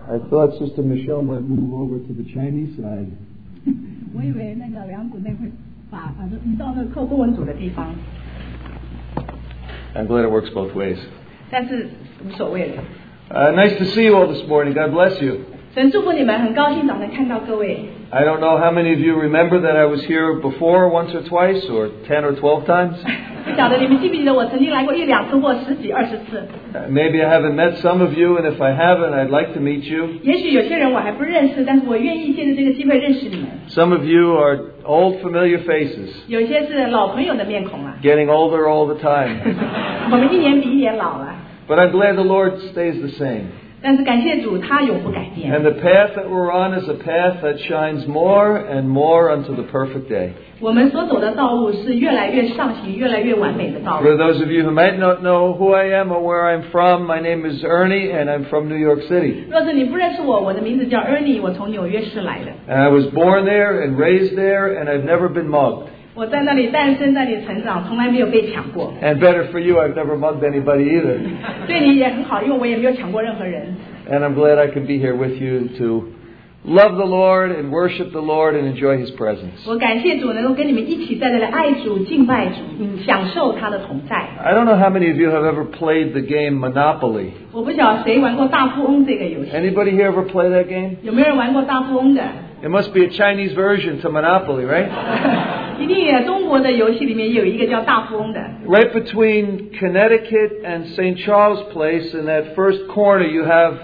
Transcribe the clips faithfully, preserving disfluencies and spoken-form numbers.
I thought Sister Michelle might move over to the Chinese side. 我以为那个梁姊妹会把呃移到那个靠中文组的地方。 I'm glad it works both ways. 但是无所谓了。 Uh, nice to see you all this morning. God bless you. 神祝福你们，很高兴早晨看到各位。 I don't know how many of you remember that I was here before once or twice or ten or twelve times. 不晓得你们记不记得我曾经来过一两次或十几二十次。 Uh, maybe I haven't met some of you, and if I haven't, I'd like to meet you. 也许有些人我还不认识，但是我愿意借着这个机会认识你们。 Some of you are old familiar faces. 有一些是老朋友的面孔啊。 Getting older all the time. 我们一年比一年老了。 But I'm glad the Lord stays the same. 但是感谢主，他永不改变。 And the path that we're on is a path that shines more and more unto the perfect day. 我们所走的道路是越来越上行、越来越完美的道路。 For those of you who might not know who I am or where I'm from, my name is Ernie, and I'm from New York City. 若是你不认识我，我的名字叫 Ernie， 我从纽约市来的。 And I was born there and raised there, and I've never been mugged. 我在那里诞生，在那里成长，从来没有被抢过。 And better for you, I've never mugged anybody either. 对你也很好，因为我也没有抢过任何人。 And I'm glad I can be here with you to love the Lord and worship the Lord and enjoy His presence. 我感谢主能够跟你们一起在这里爱主、敬拜主，嗯，享受他的同在。 I don't know how many of you have ever played the game Monopoly. 我不晓得谁玩过大富翁这个游戏。 Anybody here ever play that game? 有没有人玩过大富翁的？ It must be a Chinese version to Monopoly, right? 一定也中国的游戏里面有一个叫大富翁的。 Right between Connecticut and Saint Charles Place, in that first corner, you have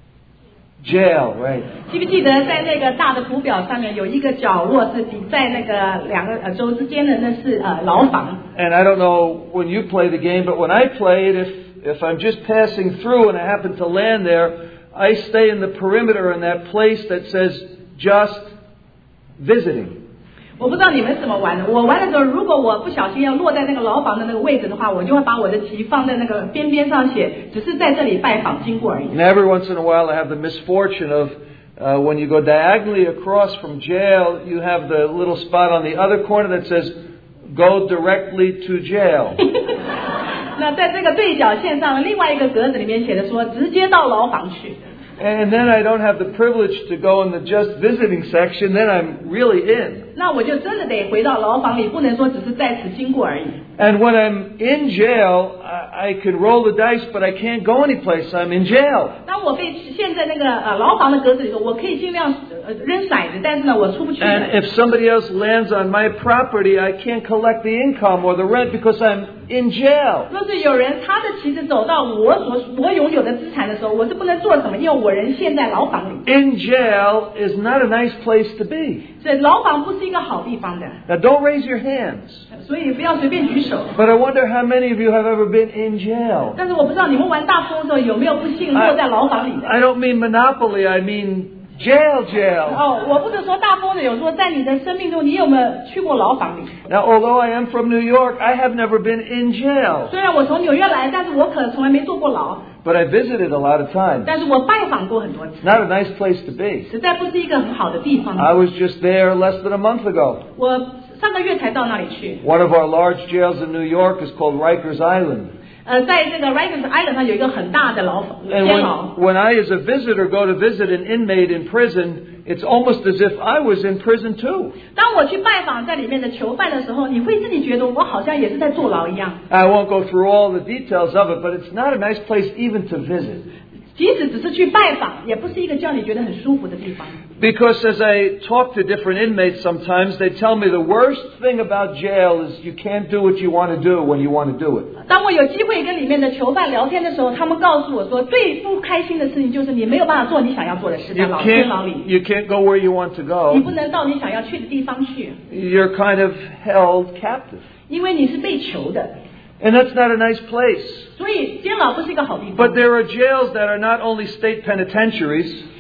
jail, right? 记不记得在那个大的图表上面有一个角落是抵在那个两个呃州之间的，那是呃牢房。 And I don't know when you play the game, but when I play it, if if I'm just passing through and I happen to land there, I stay in the perimeter in that place that says just visiting. 我不知道你们怎么玩的。我玩的时候，如果我不小心要落在那个牢房的那个位置的话，我就会把我的旗放在那个边边上写，只是在这里拜访经过而已。 And every once in a while, I have the misfortune of uh, when you go diagonally across from jail, you have the little spot on the other corner that says "Go directly to jail." 那在这个对角线上，另外一个格子里面写的说，直接到牢房去。 And then I don't have the privilege to go in the just visiting section. Then I'm really in. 那我就真的得回到牢房里，不能说只是在此经过而已。 And when I'm in jail, I, I can roll the dice, but I can't go anyplace. I'm in jail. 当我被陷在那个呃牢房的格子里头，我可以尽量呃扔骰子，但是呢，我出不去的。 And if somebody else lands on my property, I can't collect the income or the rent because I'm in jail. 若是有人他的旗子走到我所我拥有的资产的时候，我是不能做什么，因为我人陷在牢房里。 In jail is not a nice place to be. 所以牢房不是一个好地方的。 Now, don't raise your hands. 所以不要随便举手。 But I wonder how many of you have ever been in jail. 但是我不知道你们玩大富翁的时候有没有不幸落在牢房里的。 I don't mean Monopoly. I mean jail, jail. 哦，我不是说大富翁的，有说在你的生命中，你有没有去过牢房里？ Now, although I am from New York, I have never been in jail. 虽然我从纽约来，但是我可能从来没坐过牢。 But I visited a lot of times. 但是我拜访过很多次。 Not a nice place to be. 实在不是一个很好的地方。 I was just there less than a month ago. 我上个月才到那里去。 One of our large jails in New York is called Rikers Island. 呃，在这个 Rikers Island 上有一个很大的牢房 And 监牢。 when, when I, as a visitor, go to visit an inmate in prison, it's almost as if I was in prison too. 当我去拜访在里面的囚犯的时候，你会自己觉得我好像也是在坐牢一样。 I won't go through all the details of it, but it's not a nice place even to visit. 即使只是去拜访，也不是一个叫你觉得很舒服的地方。 Because as I talk to different inmates sometimes, they tell me the worst thing about jail is you can't do what you want to do when you want to do it. 当我有机会跟里面的囚犯聊天的时候，他们告诉我说，最不开心的事情就是你没有办法做你想要做的事，在 You 牢监牢里， can't, you can't go where you want to 你 go. 不能到你想要去的地方去， You're kind of held captive. 因为你是被囚的。 And that's not a nice place. 所以监牢不是一个好地方。 But there are jails that are not only state penitentiaries.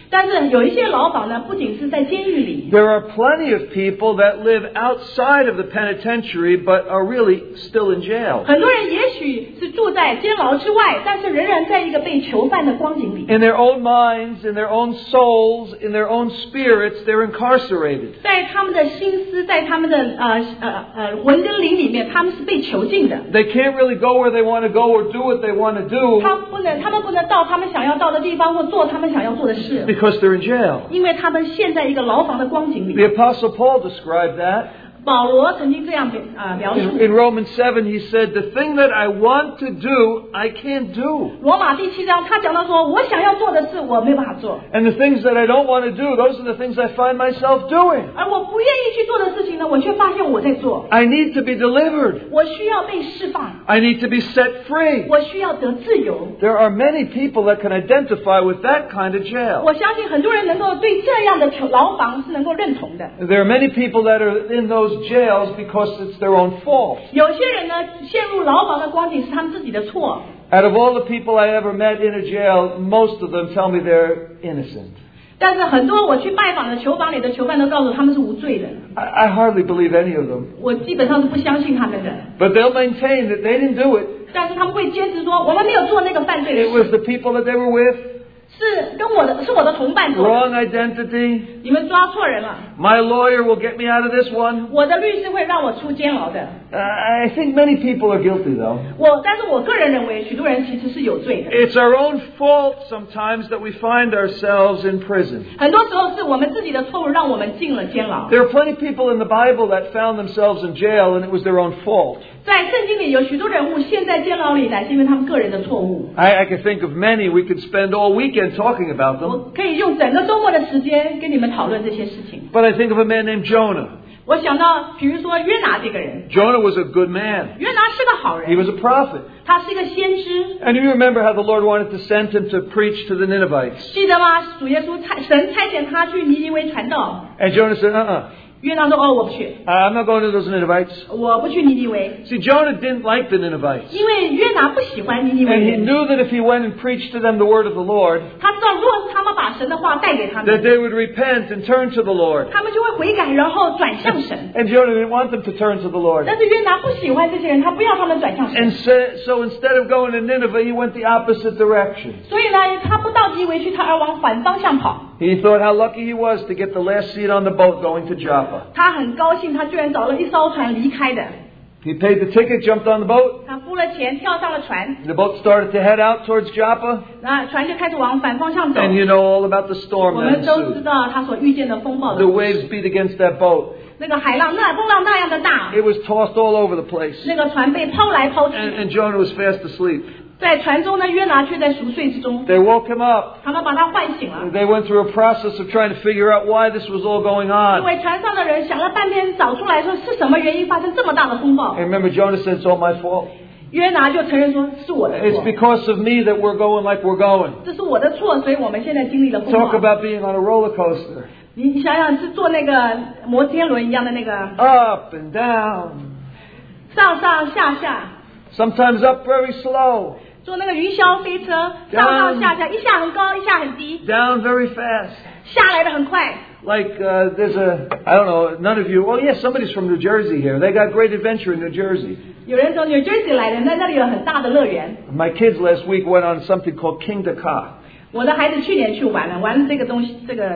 但是有一些牢房呢，不仅是在监狱里。 There are plenty of people that live outside of the penitentiary but are really still in jail. 很多人也许是住在监牢之外，但是仍然在一个被囚犯的光景里。 In their own minds, in their own souls, in their own spirits, they're incarcerated. 在他们的心思，在他们的呃呃呃魂跟灵里面，他们是被囚禁的。 They can't really go where they want to go or do what they want to do. 他不能，他们不能到他们想要到的地方，或做他们想要做的事。 Because they're in jail. 因为他们陷在一个牢房的光景里。 The Apostle Paul described that. 保罗曾经这样呃描述。 In, in Romans seven, he said, "The thing that I want to do, I can't do." 罗马第七章，他讲到说，我想要做的事，我没有办法做。 And the things that I don't want to do, those are the things I find myself doing. 而我不愿意去做的事情呢，我却发现我在做。 I need to be delivered. 我需要被释放。 I need to be set free. 我需要得自由。 There are many people that can identify with that kind of jail. 我相信很多人能够对这样的牢房是能够认同的。 There are many people that are in those jails because it's their own fault. 有些人呢，陷入牢房的光景是他们自己的错。 Out of all the people I ever met in a jail, most of them tell me they're innocent. 但是很多我去拜访的囚房里的囚犯都告诉我他们是无罪的。 I, I hardly believe any of them. 我基本上是不相信他们的。 But they'll maintain that they didn't do it. 但是他们会坚持说，我们没有做那个犯罪的 It 事。 was the people that they were with. 是跟我的，是我的同伴做的。 Wrong identity. 你们抓错人了。 My lawyer will get me out of this one. 我的律师会让我出监牢的。 Uh, I think many people are guilty, though. 我，但是我个人认为，许多人其实是有罪的。 It's our own fault sometimes that we find ourselves in prison. 很多时候是我们自己的错误，让我们进了监牢。 There are plenty of people in the Bible that found themselves in jail, and it was their own fault. 在圣经里有许多人物陷在监牢里来，是因为他们个人的错误。 I, I can think of many. We could spend all weekend talking about them. 我可以用整个周末的时间跟你们讨论这些事情。 But I think of a man named Jonah. 我想到，比如说约拿这个人， Jonah was a good man. 约拿是个好 He 人， was a prophet. 他是一个先知。 And you remember how the Lord wanted to send him to preach to the Ninevites. 记得吗？主耶稣差神差遣他去尼尼微传道。 And Jonah said, uh-uh. 约拿说：“哦，我不去， I'm not going to those Ninevites. 我不去尼尼微， See, Jonah didn't like the Ninevites. 因为约拿不喜欢尼尼微 And he 人。 knew that if he went and preached to them the word of the Lord, 他知道，如果是他们把神的话带给他 that 们， they would repent and turn to the Lord. 他们就会悔改，然后转向神。 And Jonah didn't want them to turn to the Lord. 但是约拿不喜欢这些人，他不要他们转向神， And so, so instead of going to Nineveh, he went the opposite direction. 所以呢，他不到尼尼微去，他而往反方向跑。 He thought how lucky he was to get the last seat on the boat going to Joppa. 他很高兴，他居然找了一艘船离开的。 He paid the ticket, jumped on the boat. 他付了钱，跳上了船， The boat started to head out towards Joppa. 那船就开始往反方向走。 And you know all about the 我 storm that 们都知 ensued. 道他所遇见的风暴的 The 故事 waves beat against that boat. 那个海浪那风浪那样的大， It was tossed all over the place. 那个船被抛来抛去， And, and Jonah was fast asleep. 在船中呢，约拿却在熟睡之中。 They woke him up. 他们把他唤醒了， They went through a process of trying to figure out why this was all going 因 on. 为船上的人想了半天，找出来说是什么原因发生这么大的风暴。 And remember, Jonah said, it's all my fault. 约拿就承认说是我的 It's 错， because of me that we're going like we're going. 这是我的错，所以我们现在经历了风 Talk 暴。 about being on a roller coaster. 你你想想，是坐那个摩天轮一样的那个 Up and down. 上上下下， Sometimes up very slow. 坐那个云霄飞车，上上下下，一下很高，一下很低， Down very fast. 下来的很快。 Like uh, there's a, I don't know, none of you, well, yes, somebody's from New Jersey here. They got great adventure in New Jersey. 有人从 New Jersey 来的，那那里有很大的乐园。 My kids last week went on something called King to Ka. 我的孩子去年去玩了，玩这个东西，这个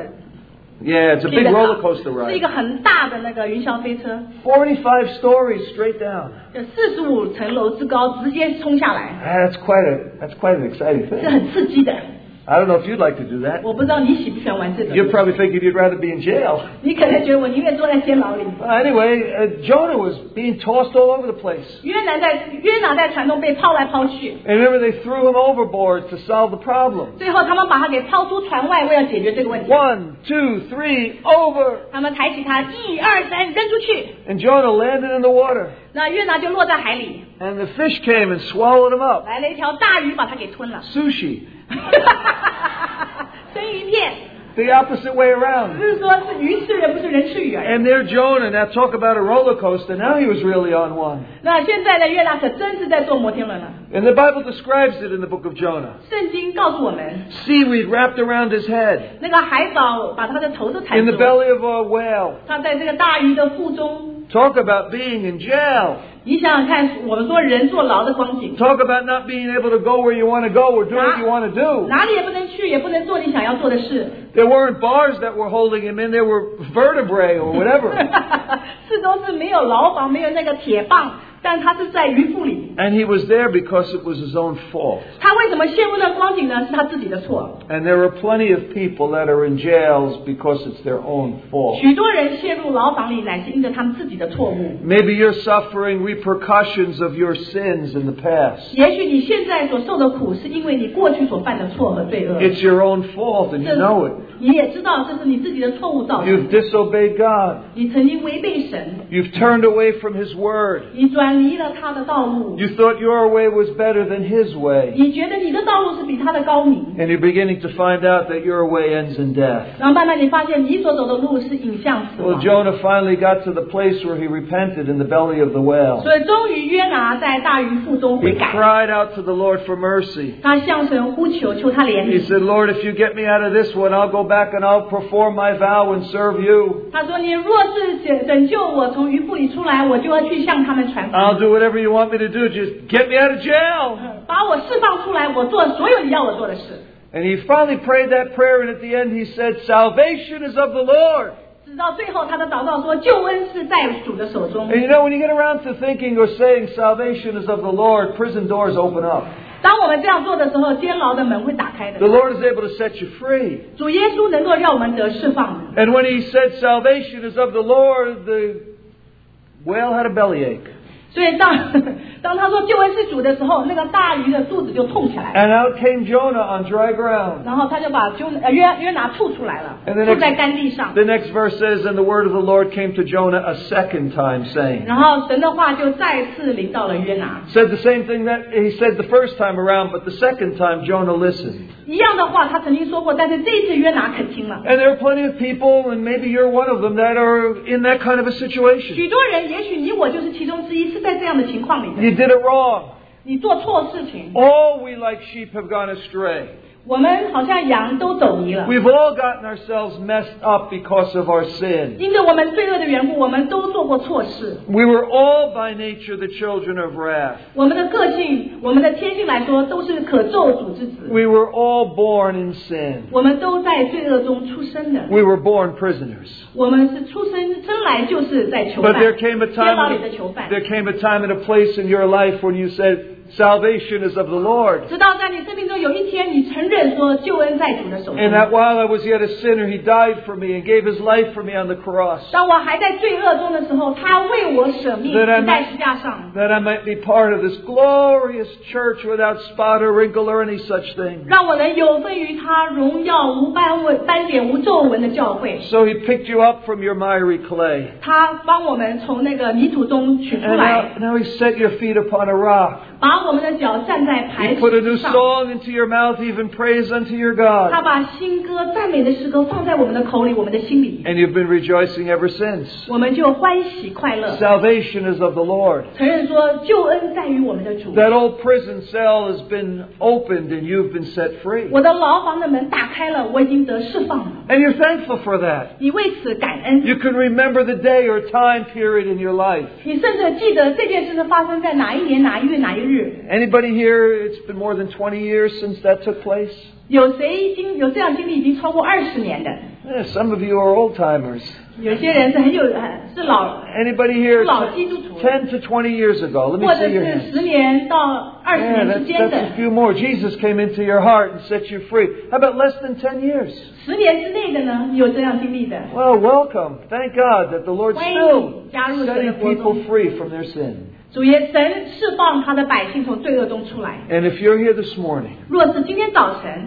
Yeah, it's a big roller coaster 是一 ride. 个很大的那个云霄飞车， forty-five stories straight down. 有四十五层楼之高，直接冲下来， Ah, That's quite a, that's quite an exciting 是 thing. 很刺激的。 I don't know if you'd like to do that. 我不知道你喜不喜欢玩这个， You're probably thinking you'd rather be in jail. 你可能觉得我宁愿坐在监牢里。 Well, anyway, uh, Jonah was being tossed all over the place. 约拿在约拿在船中被抛来抛去， And remember, they threw him overboard to solve the problem. 最后他们把他给抛出船外，为了解决这个问题。 One, two, three, over. 他们抬起他，一二三，扔出去。 And Jonah landed in the water. 那约拿就落在海里， And the fish came and swallowed him up. 来了一条大鱼把他给吞了， Sushi. 生鱼片。 The opposite way 不 around. 是说是鱼吃人，不是人吃鱼而已。 And there Jonah, now talk about a roller coaster, now he was really on one. 那现在的约拿可真是在坐摩天轮了。 And the Bible describes it in the book of Jonah. 圣经告诉我们， Seaweed wrapped around his head. 那个海藻把他的头都踩 In 住 the 了。 belly of a whale. 他在这个大鱼的腹中， Talk about being in jail. 你想想看，我们说人坐牢的光景， Talk about not being able to go where you want to go or do what you want to do. 哪里也不能去，也不能做你想要做的事。 There weren't bars that were holding him in. There were vertebrae or whatever. 四周是没有牢房，没有那个铁棒，但他是在鱼腹里。 And he was there because it was his own fault. 他为什么陷入那光景呢？是他自己的错。 And there are plenty of people that are in jails because it's their own fault. 许多人陷入牢房里，乃是因着他们自己的错误。 Maybe you're suffering repercussions of your sins in the past. 也许你现在所受的苦，是因为你过去所犯的错和罪恶。 It's your own fault and you know it. 你也知道这是你自己的错误造成 You've 的。 disobeyed God. 你曾经违背神， You've turned away from His Word. 你转离了他的道路， You thought your way was better than His way. 你觉得你的道路是比他的高明， And you're beginning to find out that your way ends in death. 然后慢慢你发现你所走的路是引向死 Well, 亡。 Jonah finally got to the place where he repented in the belly of the whale. 所以终于约拿在大鱼腹中 He 悔改， cried out to the Lord for mercy. 他向神呼求，求他怜 He 悯。 said, Lord, if you get me out of this one, I'll go back and I'll perform my vow and serve you. 他说：“你若是拯拯救我从鱼腹里出来，我就要去向他们传福 I'll 音， do whatever you want me to do. Just get me out of jail. 把我释放出来，我做所有你要我做的事。” And he finally prayed that prayer, and at the end he said, Salvation is of the Lord. 直到最后，他的祷告说：“救恩是在主的手中。” And you know, when you get around to thinking or saying salvation is of the Lord, prison doors open up. 当我们这样做的时候，监牢的门会打开 The 的。 Lord is able to set you free. 主耶稣能够让我们得释放。 And when he said salvation is of the Lord, the whale had a bellyache. 所以当当他说救恩是主的时候，那个大鱼的肚子就痛起来了， And out came Jonah on dry ground. 然后他就把就呃约约拿吐出来了， And the 吐在 next, 干地上。 the next verse says, And the word of the Lord came to Jonah a second time, saying, 然后神的话就再次临到了约拿， said the same thing that he said the first time around, but the second time Jonah listened. 一样的话他曾经说过，但是这一次约拿肯听了。 And there are plenty of people, and maybe you're one of them, that are in that kind of a situation. 许多人，也许你我就是其中之一，是在这样的情况里的。 You did it wrong. 你做错事情， All we like sheep have gone astray. 我们好像羊都走迷了。 We've all gotten ourselves messed up because of our sin. 因着我们罪恶的缘故，我们都做过错事。 We were all by nature the children of wrath. 我们的个性，我们的天性来说，都是可咒诅之子。 We were all born in sin. 我们都在罪恶中出生的。 We were born prisoners. 我们是出生生来就是在囚 But 犯， there came a 监牢里 time, 的囚犯。 there came a time and a place in your life when you said, salvation is of the Lord. 直到在你生命中有一天，你承认说救恩在主的手中。 And that while I was yet a sinner, He died for me and gave His life for me on the cross. 当我还在罪恶中的时候，他为我舍命， That I 死在 might- 石架上， That I might be part of this glorious church without spot or wrinkle or any such thing. 让我能有份于他荣耀无斑纹、斑点无皱纹的教会。 So He picked you up from your miry clay. 他帮我们从那个泥土中取出 And 来， now, now He set your feet upon a rock. 把我们的脚站在 He 磐 put a new 石上。 song into your mouth, even praise unto your 他 God. 把新歌、赞美的诗歌放在我们的口里、我们的心里， And you've been rejoicing ever since. 我们就欢喜快乐， Salvation is of the Lord. 承认说救恩在于我们的主。 That old prison cell has been opened and you've been set free. 我的牢房的门打开了，我已经得释放了。 And you're thankful for that. 你为此感恩， You can remember the day or time period in your life. 你甚至记得这件事是发生在哪一年、哪一月、哪一日。 Anybody here, it's been more than twenty years since that took place? 有谁经有这样经历已经超过二十年的？ Yeah, some of you are old timers. 有些人是很有是老 Anybody here, 老基督徒， ten to twenty years ago? Let me 或者 see your 是 hand. 十年到二十 Yeah, 年之 that's, 间 that's 的 a，few more. Jesus came into your heart and set you free. How about less than ten years? 十年之内的呢？有这样经历的？ Well, welcome. Thank God that the Lord's 欢迎 still 你加入神的 setting 国 people 中。 free from their sin. 主耶神释放他的百姓从罪恶中出来。 And if you're here this morning 若是今天早晨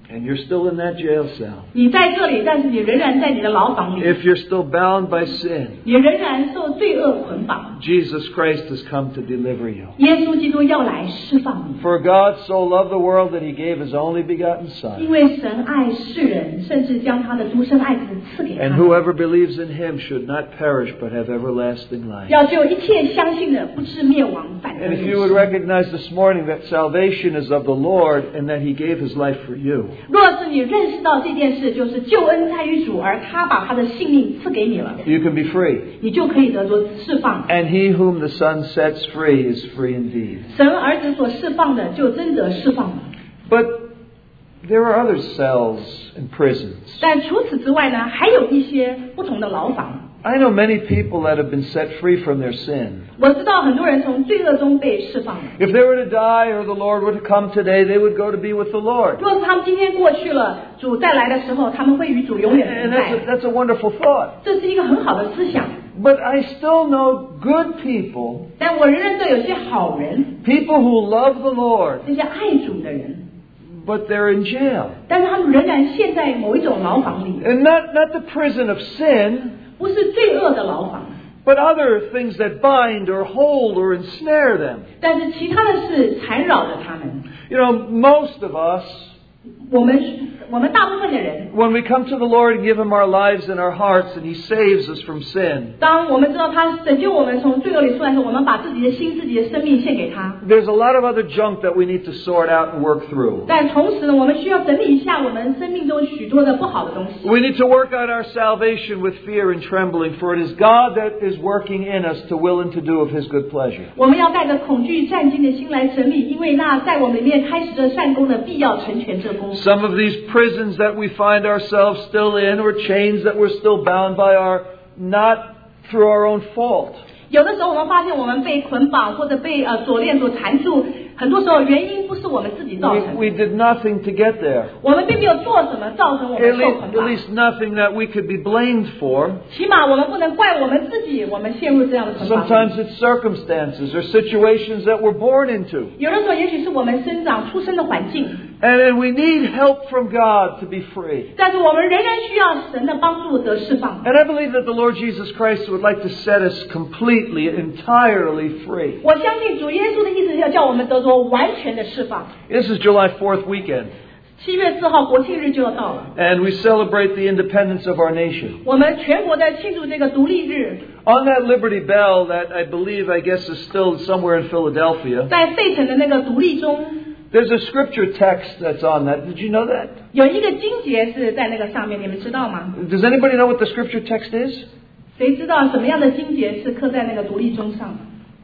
And you're still in that jail cell. 你在这里，但是你仍然在你的牢房里。 If you're still bound by sin, 你仍然受罪恶捆绑。 Jesus Christ has come to deliver you. 耶稣基督要来释放你。 For God so loved the world that He gave His only begotten 因 Son. 为神爱世人，甚至将他的独生爱子赐给他 And 们。 whoever believes in Him should not perish but have everlasting life. 要救一切相信的，不至灭亡，反得 And 永 if you would 生。 recognize this morning that salvation is of the Lord and that He gave His life for you, 若是你认识到这件事，就是救恩在于主，而他把他的性命赐给你了， you can be free. 你就可以得着释放。 And he whom the Son sets free is free indeed. 神儿子所释放的，就真得释放了。 But there are other cells and prisons. 但除此之外呢，还有一些不同的牢房。 I know many people that have been set free from their sin. 我知道很多人从罪恶中被释放了。 If they were to die or the Lord were to come today, they would go to be with the Lord. 若是他们今天过去了，主再来的时候，他们会与主永远 And 同 that's a, 在。 that's a wonderful thought. 这是一个很好的思想。 But I still know good people, 但我仍然对有些好人， people who love the Lord, 那些爱主的人， but they're in jail. 但是他们仍然陷在某一种牢房里， And not, not the prison of sin, 不是罪恶的牢房， but other things that bind or hold or ensnare them. 但是其他的事缠绕着他们。 You know, most of us, 我们我们大部分的人， when we come to the Lord and give Him our lives and our hearts and He saves us from sin, 当我们知道他拯救我们从罪恶里出来的时候，我们把自己的心、自己的生命献给他。 there's a lot of other junk that we need to sort out and work through. 但同时呢，我们需要整理一下我们生命中许多的不好的东西。 We need to work out our salvation with fear and trembling, for it is God that is working in us to will and to do of His good pleasure. 我们要带着恐惧战兢的心来整理，因为那在我们里面开始这善功的，必要成全这功。 Some of these prisons that we find ourselves still in, or chains that we're still bound by, are not through our own fault. 有的时候我们发现我们被捆绑或者被呃锁链所缠住，很多时候原因不是我们自己造 We, 成的， we did nothing to get there. 我们并没有做什么造成我 At 们受 least, 捆 at 绑。 least nothing that we could be blamed for. 起码我们不能怪我们自己，我们陷入这样的捆绑。 Sometimes it's circumstances or situations that we're born into. 有的时候也许是我们生长出生的环境， And, and we need help from God to be free. 但是我们仍然需要神的帮助得释放。 And I believe that the Lord Jesus Christ would like to set us completely, entirely free. 我相信主耶稣的意思是要叫我们得着完全的释放。 This is July fourth weekend, 七月四号国庆日就要到了， and we celebrate the independence of our nation. 我们全国在庆祝这个独立日。 On that Liberty Bell that I believe, I guess, is still somewhere in Philadelphia, 在费城的那个独立中， there's a scripture text that's on that. Did you know that? 有一个经节是在那个上面，你们知道吗？ Does anybody know what the scripture text is? 谁知道什么样的经节是刻在那个独立钟上？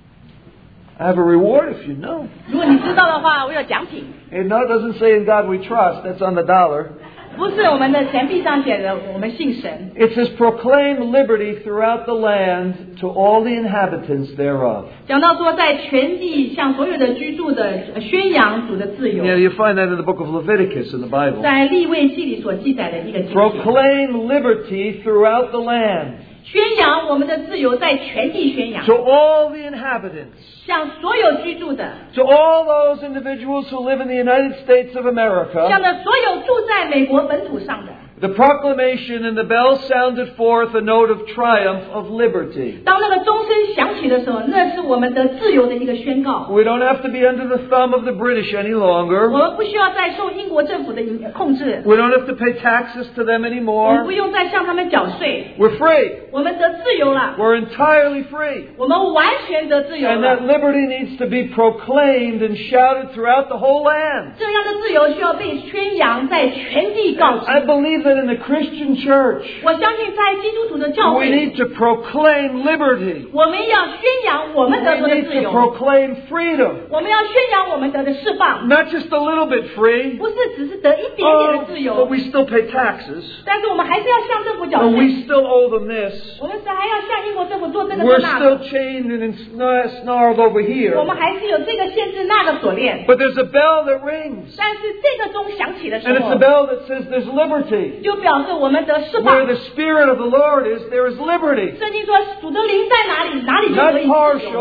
I have a reward if you know. 如果你知道的话，我有奖品。 And no, it doesn't say in God we trust. That's on the dollar. 不是我们的钱币上写的我们信神， It says proclaim liberty throughout the land to all the inhabitants thereof. 讲到说在全地向所有的居住的呃宣扬主的自由， Yeah, you find that in the book of Leviticus in the Bible. 在利未记里所记载的一个经节， Proclaim liberty throughout the land 宣扬我们的自由在全地宣扬， to all the inhabitants, 向所有居住的， to all those individuals who live in the United States of 向 America. 着所有住在美国本土上的。 The proclamation and the bell sounded forth a note of triumph of liberty. 当那个钟声响起的时候，那是我们的自由的一个宣告。 We don't have to be under the thumb of the British any 我 longer. 们不需要再受英国政府的影控制， We don't have to pay taxes to them 我们 anymore. 不用再向他们缴税， We're free. 我们得自由了， We're entirely free. 我们完全得自由 And 了 that。liberty needs to be proclaimed and shouted throughout the whole land. 这样的自由需要被宣扬，在全地告知。 I believe that in the Christian church, 我相信在基督徒的教 we 会， need to proclaim liberty. 我们要宣扬我们 We 得着的 need 自 to 由， proclaim freedom. 我们要宣扬我们得的释放， Not just a little bit free, 不是只是得一点点 oh, 的自 but 由， we still pay taxes. 但是我们还是要向政府缴 And 税， we still owe them this. 我们还要向英国政府做这个 We're 做那 still 个， chained and ensna- snarled over 我 here. 们还是有这个限制那个锁链。 But there's a bell that rings. 但是这个钟响起的时 And it's 候 a，bell that says there's liberty. 就表示我们得释 Where 放。 the Spirit of the Lord is, there is liberty. 圣经说主的灵在哪里，哪里就 Not 可以自由。 partial,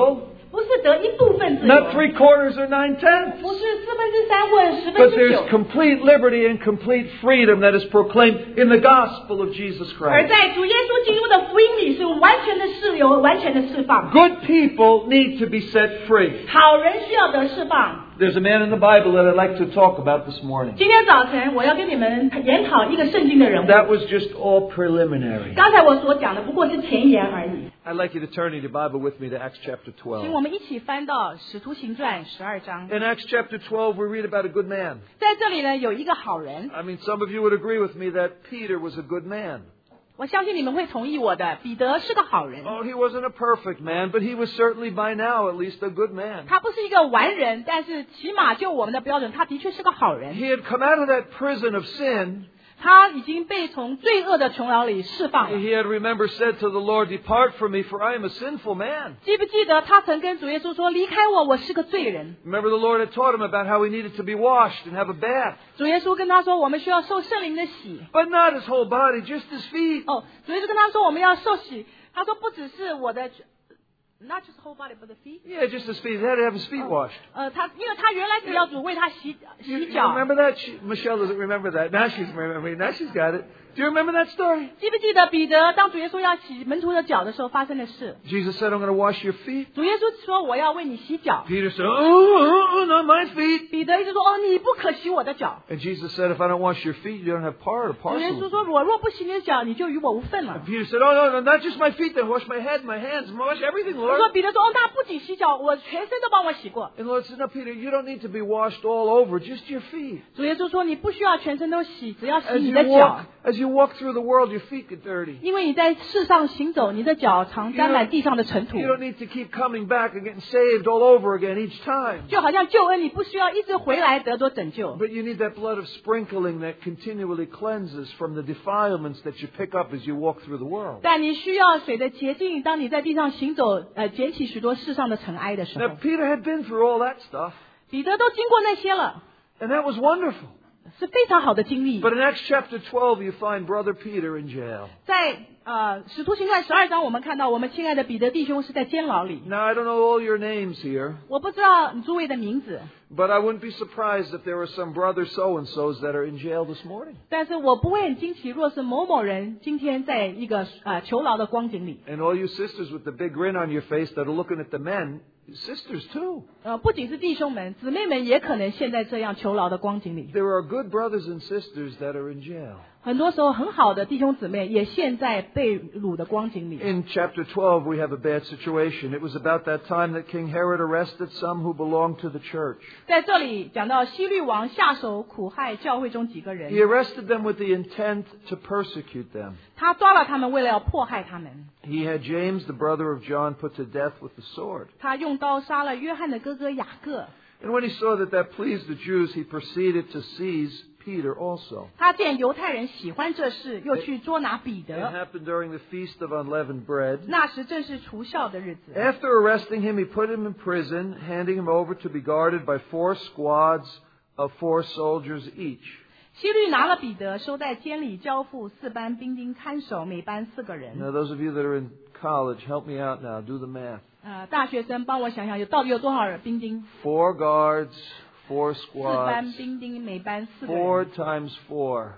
不是得一部分自由， not three quarters or nine tenths, 不是四分之三或者十分 but 之九 there's，complete liberty and complete freedom that is proclaimed in the gospel of Jesus 而 Christ. 在主耶稣基督的福音里是完全的自由，完全的释放。 Good people need to be set free. 好人需要得释放。 There's a man in the Bible that I'd like to talk about this morning. 今天早晨我要跟你们研讨一个圣经的人物。 That was just all preliminary. 刚才我所讲的不过是前言而已。 I'd like you to turn in your Bible with me to Acts chapter 请 twelve. 我们一起翻到使徒行传十二章。 In Acts chapter twelve, we read about a good man. 在这里呢，有一个好人， I mean, some of you would agree with me that Peter was a good man. 我相信你们会同意我的。彼得是个好人， Oh, he wasn't a perfect man, but he was certainly by now at least a good man. 他不是一个完人，但是起码就我们的标准，他的确是个好人。 He had come out of that prison of sin. 他已经被从罪恶的囚牢里释放了。 He had, remember, said to the Lord, "Depart from me, for I am a sinful man." 记不记得他曾跟主耶稣说：“离开我，我是个罪人。 Remember, the Lord had taught him about how he needed to be washed and have a bath. ” 主耶稣跟他说：“我们需要受圣灵的洗。 But not his whole body, just his feet. ” 哦，主耶稣跟他说：“我们要受洗。”他说：“不只是我的。” Not just whole body, but the feet. Yeah, just his feet. He had to have his feet washed. 呃，他因为他原来只要主为他洗 You, 洗 you 脚。 remember that? She, Michelle doesn't remember that. Now she's remembering. Now she's got it. Do you remember that story? 记不记得彼得当主耶稣要洗门徒的脚的时候发生的事？ Jesus said, "I'm going to wash your feet." 主耶稣说：“我要为你洗脚。 Peter said, "Oh, oh, oh, not my feet." ” 彼得一直说：“哦，你不可洗我的脚。 And Jesus said, "If I don't wash your feet, you don't have part or ” 主耶 parcel. 稣说：“我若不洗你的脚，你就与我无份了。 Peter said, "Oh, no, no, not just my feet. Then wash my head, my hands, wash everything, ” 他说：“ Lord. 彼得说，哦，那不仅洗脚，我全身都帮我洗过。 And the Lord said, "No, Peter, you don't need to be washed all over, just your feet." ” 主耶稣说：“你不需要全身都洗，只要洗 As 你 you 的脚 walk,，as you walk through the world, your feet get dirty. 因为你在世上行走，你的脚常沾满地上的尘土。 You don't need to keep coming back and getting saved all over again each time. 就好像救恩，你不需要一直回来得着拯救， But you need that blood of sprinkling that continually cleanses from the defilements that you pick up as you walk through the world. 但你需要水的洁净。当你在地上行走，呃，捡起许多世上的尘埃的时 Now, 候， Peter had been through all that stuff, 彼得都经过那些了， and that was wonderful. 是非常好的经历。 But in Acts chapter twelve, you find Brother Peter in jail. 在呃《使徒行传》十二章，我们看到我们亲爱的彼得弟兄是在监牢里。 Now, I don't know all your names here, 我不知道你诸位的名字， but I wouldn't be surprised if there were some brother so-and-sos that are in jail this morning. 但是我不会很惊奇，若是某某人今天在一个呃囚牢的光景里， And all you sisters with the big grin on your face that are looking at the men, sisters too. 呃，不仅是弟兄们，姊妹们也可能陷在这样囚牢的光景里。 There are good brothers and sisters that are in jail. 很多时候，很好的弟兄姊妹也陷在被掳的光景里。 In chapter twelve, we have a bad situation. It was about that time that King Herod arrested some who belonged to the church. 在这里讲到希律王下手苦害教会中几个人， He arrested them with the intent to persecute them. 他抓了他们，为了要迫害他们。 He had James, the brother of John, put to death with the sword. 他用刀杀了约翰的哥哥雅各。 And when he saw that that pleased the Jews, he proceeded to seize Peter also. 他见犹太人喜欢这事，又去捉拿彼 It 得。 happened during the Feast of Unleavened Bread. 那时正是除酵的日子。 After arresting him, he put him in prison, handing him over to be guarded by four squads of four soldiers each. 希律拿了彼得，收在监里，交付四班兵丁看守，每班四个人。 Now, those of you that are in college, help me out now. Do the math. 呃，大学生帮我想想，有到底有多少人兵丁？ Four guards, four 四班 squads, 兵丁，每班四个 four 人。 times four.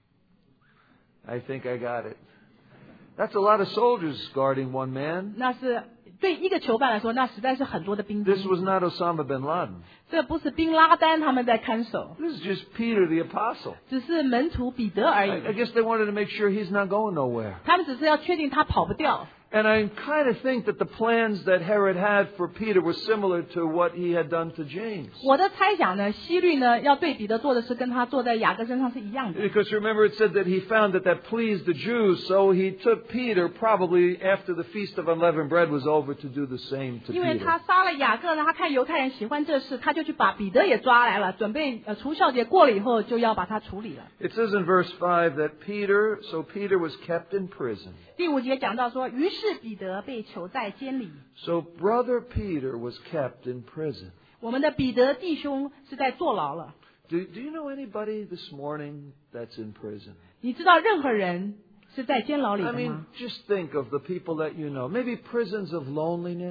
I think I got it. That's a lot of soldiers guarding one man. 那是对一个囚犯来说，那实在是很多的兵 This 丁。 was not Osama bin Laden. 这不是宾拉丹他们在看守， This is just Peter the apostle. 只是门徒彼得而 I, 已。 I guess they wanted to make sure he's not going nowhere. 他们只是要确定他跑不掉。 And I kind of think that the plans that Herod had for Peter were similar to what he had done to James. 我的猜想呢，希律呢要对彼得做的事，跟他做在雅各身上是一样的。 Because remember it said that he found that that pleased the Jews, so he took Peter probably after the Feast of Unleavened Bread was over to do the same to 因为 Peter. 他杀了雅各呢，他看犹太人喜欢这事，他就去把彼得也抓来了，准备呃除酵节过了以后就要把他处理了。 It says in verse five that Peter, so Peter was kept in prison. 第五节讲到说，于是彼得被囚在监里。 So brother Peter was kept in prison. 我们的彼得弟兄是在坐牢了。 Do, do you know anybody this morning that's in prison? 你知道任何人是在监牢里 I 的 mean, 吗？ just think of the people that you know. Maybe prisons of loneliness.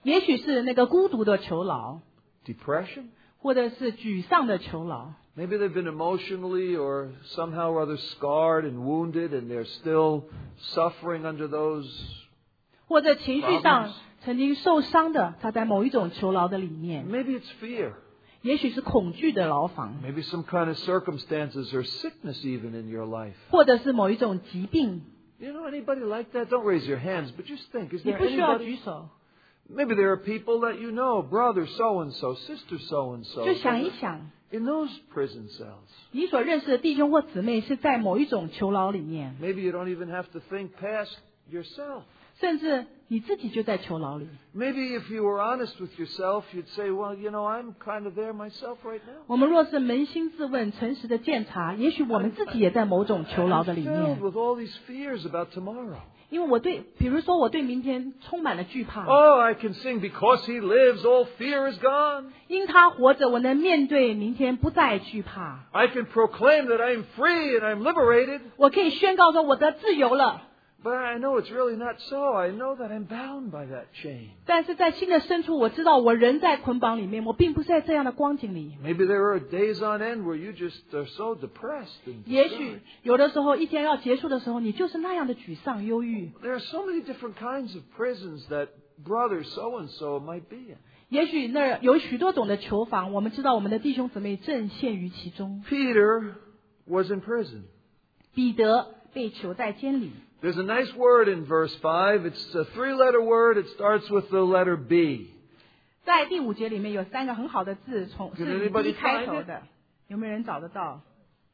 也许是那个孤独的囚牢， depression. 或者是沮丧的囚牢。 Maybe they've been emotionally or somehow or other scarred and wounded, and they're still suffering under those. 或者情绪上曾经受伤的，他在某一种囚牢的里面。 Maybe it's fear. 也许是恐惧的牢房， Maybe some kind of circumstances or sickness even in your life. 或者是某一种疾病。 You know anybody like that? Don't raise your hands, but just think. Is 你 there 不需要 anybody? 举手， Maybe there are people that you know, brother so-and-so, sister so-and-so. 就想一想， In those prison cells. 你所认识的弟兄或姊妹是在某一种囚牢里面， Maybe you don't even have to think past yourself. 甚至你自己就在囚牢里。 Maybe if you were honest with yourself, you'd say, well, you know, I'm kind of there myself right now. 我们若是扪心自问、诚实的检查，也许我们自己也在某种囚牢的里 I'm filled 面。 with all these fears about tomorrow. 因为我对，比如说我对明天充满了惧怕。 Oh, I can sing because he lives, all fear is gone. 因他活着，我能面对明天，不再惧怕。 I can proclaim that I'm free and I'm liberated. 我可以宣告说我得自由了。 But I know it's really not so. I know that I'm bound by that chain. 但是在心的深处，我知道我人在捆绑里面，我并不是在这样的光景里。 Maybe there are days on end where you just are so depressed and 也许 discouraged. 有的时候，一天要结束的时候，你就是那样的沮丧、忧郁。 There are so many different kinds of prisons that brother so-and-so might be in. 也许那儿有许多种的囚房，我们知道我们的弟兄姊妹正陷于其中。 Peter was in prison. 彼得被囚在监里。 There's a nice word in verse five. It's a three-letter word. It starts with the letter B. 在第五节里面有三个很好的字，从 Can 是以 anybody B 开 find 头 it? 的，有没有人找得到？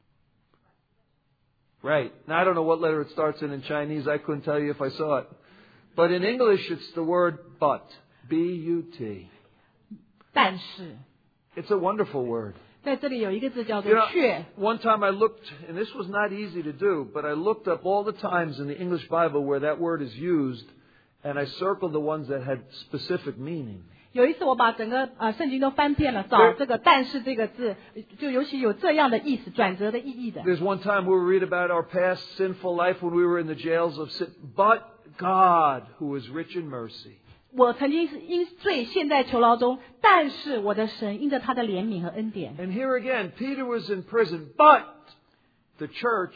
Right. Now, I don't know what letter it starts in in Chinese. I couldn't tell you if I saw it. But in English, it's the word but. B U T. 但是 It's a wonderful word. 在这里有一个字叫做 You know, 却。 one time I looked, and this was not easy to do, but I looked up all the times in the English Bible where that word is used, and I circled the ones that had specific meaning. 有一次我把整个呃圣经都翻遍了，找对这个但是这个字，就尤其有这样的意思，转折的意义的。 There's one time where we read about our past sinful life when we were in the jails of sin, but God, who is rich in mercy. 我曾经是因罪陷在囚牢中，但是我的神因着他的怜悯和恩典。 And here again, Peter was in prison, but the church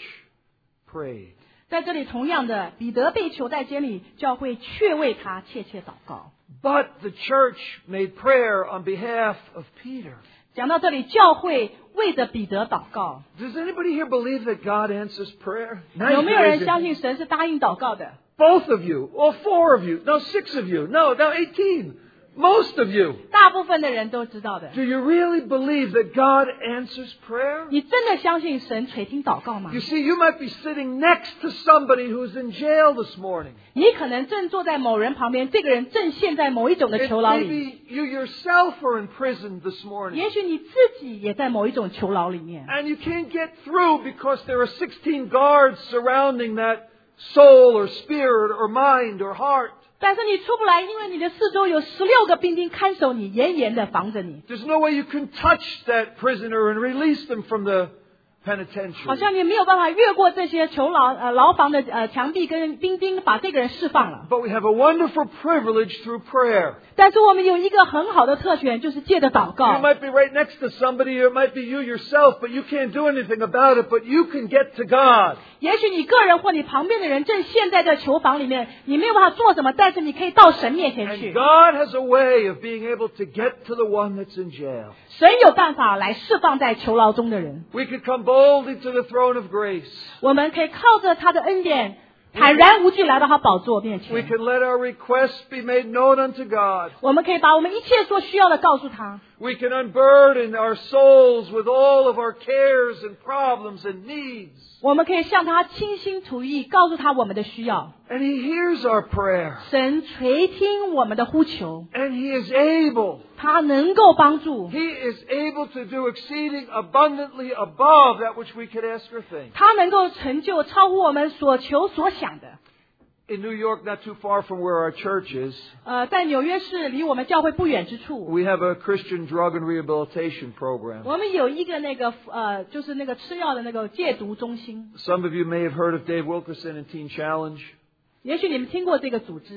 prayed. 在这里同样的，彼得被囚在监里，教会却为他切切祷告。 But the church made prayer on behalf of Peter. 讲到这里，教会为着彼得祷告。 Does anybody here believe that God answers prayer? 有没有人相信神是答应祷告的？ Both of you, or four of you, no, six of you, no, now eighteen, most of you. 大部分的人都知道的。 Do you really believe that God answers prayer? 你真的相信神垂听祷告吗？ You see, you might be sitting next to somebody who's in jail this morning. 你可能正坐在某人旁边，这个人正陷在某一种的 It, 囚牢里。 maybe you yourself are in prison this morning. 也许你自己也在某一种囚牢里面， And you can't get through because there are sixteen guards surrounding that soul or spirit or mind or heart. 但是你出不来，因为你的四周有十六个兵丁看守你，严严的防着你， There's no way you can touch that prisoner and release them from the 好 penitentiary. 像你没有办法越过这些囚牢呃牢房的呃墙壁跟兵丁，把这个人释放了。 But we have a wonderful privilege through prayer. 但是我们有一个很好的特权，就是借着祷 You 告。 might be right next to somebody, or it might be you yourself, but you can't do anything about it, but you can get to God. 也许你个人或你旁边的人正陷在这囚房里面，你没有办法做什么，但是你可以到神面前 And 去。 God has a way of being able to get to the one that's in jail. 神有办法来释放在囚牢中的人。 We could come boldly to the throne of grace. 我们可以靠着他的恩典，坦然无惧来到他宝座面 We 前。 can let our requests be made known unto God. 我们可以把我们一切所需要的告诉他。 We can unburden our souls with all of our cares and problems and needs. 我们可以向他倾心吐意，告诉他我们的需要。 And He hears our prayer. 神垂听我们的呼求， And He is able. 他能够帮助， He is able to do exceeding abundantly above that which we could ask or think. 他能够成就超乎我们所求所想的。 In New York, not too far from where our church is, 呃，在纽约市离我们教会不远之处， we have a Christian drug and rehabilitation program. 我们有一个那个呃，就是那个吃药的那个戒毒中心。 Some of you may have heard of Dave Wilkerson and Teen Challenge. 也许你们听过这个组织。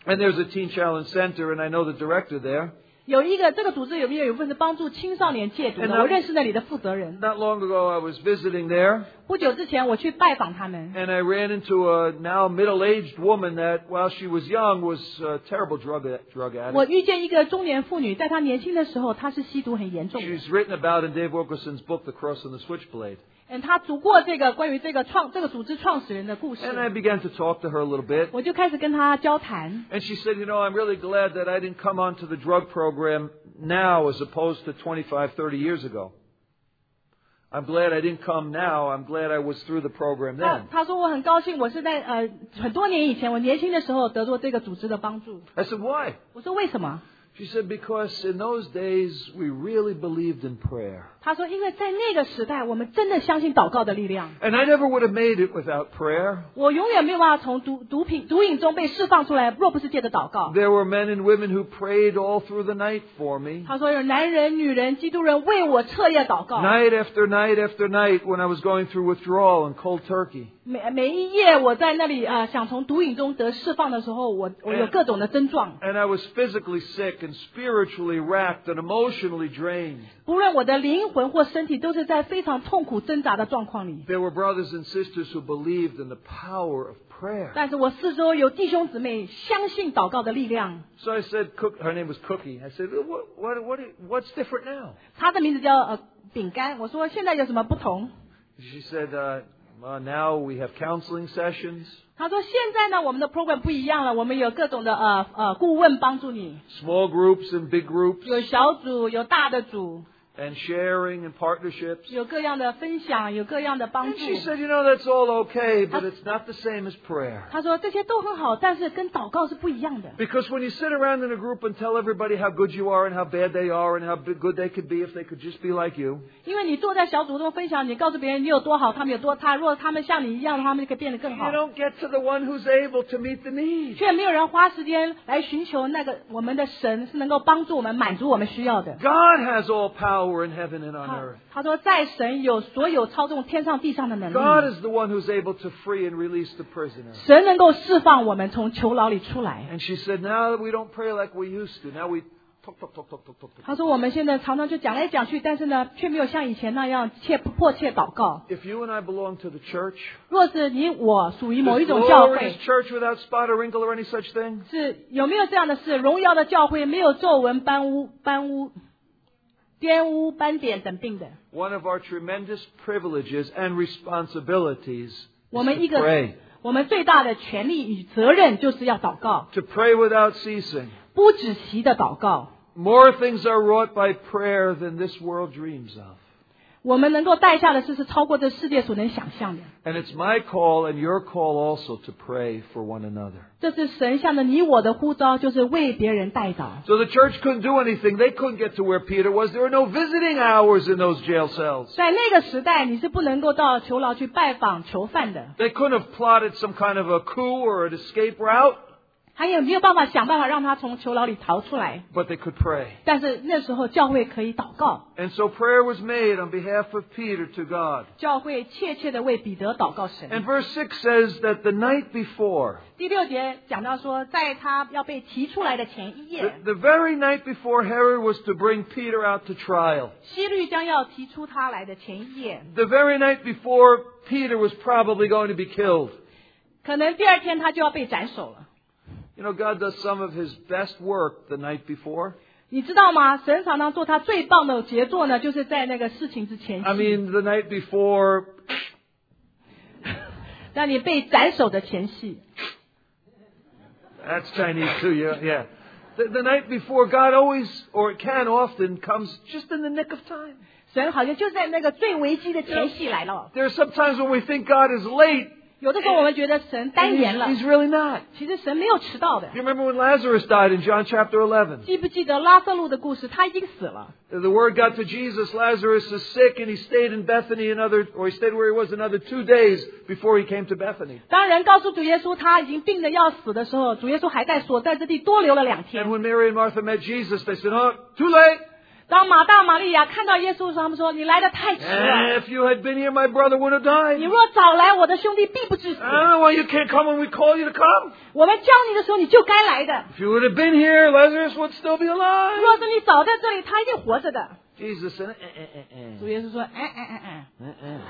And there's a Teen Challenge Center, and I know the director there. 有一个这个组织有没有有一份是帮助青少年戒毒的， And not- 我认识那里的负责人。 Not long ago, I was visiting there, 不久之前我去拜访他们， and I ran into a now middle-aged woman that, while she was young, was a terrible drug drug 我 addict. 遇见一个中年妇女，在她年轻的时候，她是吸毒很严重的。 She's written about in Dave Wilkerson's book, The Cross and the Switchblade. 嗯，她读过这个关于这个创这个组织创始人的故 And I 事， began to talk to her a little bit. 我就开始跟她交谈。 And she said, you know, I'm really glad that I didn't come onto the drug program now as opposed to twenty-five, thirty years ago. I'm glad I didn't come now. I'm glad I was through the program 她 then. 她说我很高兴，我是在呃很多年以前，我年轻的时候得过这个组织的帮助。 I said, why? 我说为什么？ She said, because in those days we really believed in prayer. 她说因为在那个时代，我们真的相信祷告的力量。 And I never would have made it without prayer. 我永远没有办法从毒毒品毒瘾中被释放出来，若不是借着祷告。 There were men and women who prayed all through the night for me. 他说有男人、女人、基督人为我彻夜祷告。 Night after night after night when I was going through withdrawal and cold turkey. 每每一夜我在那里呃想从毒瘾中得释放的时候，我我有各种的症状。 And I was physically sick and spiritually racked and emotionally drained. 不论我的灵魂或身体，都是在非常痛苦挣扎的状况里。 There were brothers and sisters who believed in the power of prayer. 但是我四周有弟兄姊妹相信祷告的力量。 So I said, Cook, her name was Cookie. I said, what, what, what, what's different now? 他的名字叫呃饼干。我说现在有什么不同？ She said, uh, well, now we have counseling sessions, 他说现在呢，我们的 program 不一样了，我们有各种的呃呃顾问帮助你， small groups and big groups, 有小组，有大的组。 and sharing and partnerships. 有各样的分享，有各样的帮 And 助。 she said, you know, that's all okay, but it's not the same as prayer. 他说这些都很好，但是跟祷告是不一样的。 Because when you sit around in a group and tell everybody how good you are and how bad they are and how good they could be if they could just be like you, 因为你坐在小组中分享，你告诉别人你有多好，他们有多差。如果他们像你一样的话，他们就可以变得更 you 好。 don't get to the one who's able to meet the need. 却没有人花时间来寻求那个我们的神是能够帮助我们满足我们需要的。 God has all power in heaven and on 他 earth. 他说，在神有所有操纵天上地上的能 God 力， is the one who's able to free and release the prisoner. 神能够释放我们从囚牢里出来。 And she said, now that we don't pray like we used to, now we talk, talk, talk, talk, talk, talk. 他说我们现在常常就讲来讲去，但是呢，却没有像以前那样切迫切祷告。 If you and I belong to the church, 若是你我属于某一 this 种教会 glorious，church without spot or wrinkle or any such thing, 是有没有这样的事？荣耀的教会没有皱纹、斑污、斑污、玷污、斑点等病的。 one of our tremendous privileges and responsibilities 我 is 们一 to 个 pray. 我们最大的权利与责任就是要祷告， To pray without ceasing. 不止息的祷告。 More things are wrought by prayer than this world dreams of. 我们能够带下的事是超过这世界所能想象的。 And it's my call and your call also to pray for one another. 这是神向的你我的呼召，就是为别人代祷。 So the church couldn't do anything. They couldn't get to where Peter was. There were no visiting hours in those jail cells. 在那个时代，你是不能够到囚牢去拜访囚犯的， They couldn't have plotted some kind of a coup or an escape route, 他也没有办法想办法让他从囚牢里逃出来。 but they could pray. 但是那时候教会可以祷告， And so prayer was made on behalf of Peter to God. 教会切切的为彼得祷告神。 And verse six says that the night before, 第六节讲到说，在他要被提出来的前一 the, 夜， the very night before Herod was to bring Peter out to trial, 希律将要提出他来的前一夜， the very night before Peter was probably going to be killed. 可能第二天他就要被斩首了。 You know, God does some of His best work the night before. 你知道吗？神常常做他最棒的杰作呢，就是在那个事情之前 I 夕， mean, the night before, 让你被斩首的前夕。 that's Chinese too, yeah. yeah. The, the night before, God always, or it can often, comes just in the nick of time. 神好像就在那个最危机的前夕来了。 There are some times when we think God is late, 有的时候我们觉得神 and 单 he's, 延了， he's really not. 其实神没有迟到的。 You remember when Lazarus died in John chapter eleven? 记不记得拉瑟路的故事？他已经死了。 The word got to Jesus, Lazarus is sick, and he stayed in Bethany another, or he stayed where he was another two days before he came to Bethany. 当人告诉主耶稣他已经病得要死的时候，主耶稣还在所在之地多留了两 And 天。 when Mary and Martha met Jesus, they said, oh, too late. 当马大马利亚看到耶稣的时候，他们说你来得太迟 And 了， if you had been here, my brother would have died. 你若早来，我的兄弟必不致死。 I don't know why you can't come when we call you to come. 我们叫你的时候，你就该来的。 If you would have been here, Lazarus would still be alive. 若是你早在这里，他一定活着的。 Jesus said, eh, eh, eh, 主耶稣说，哎哎哎哎。 eh, eh, eh.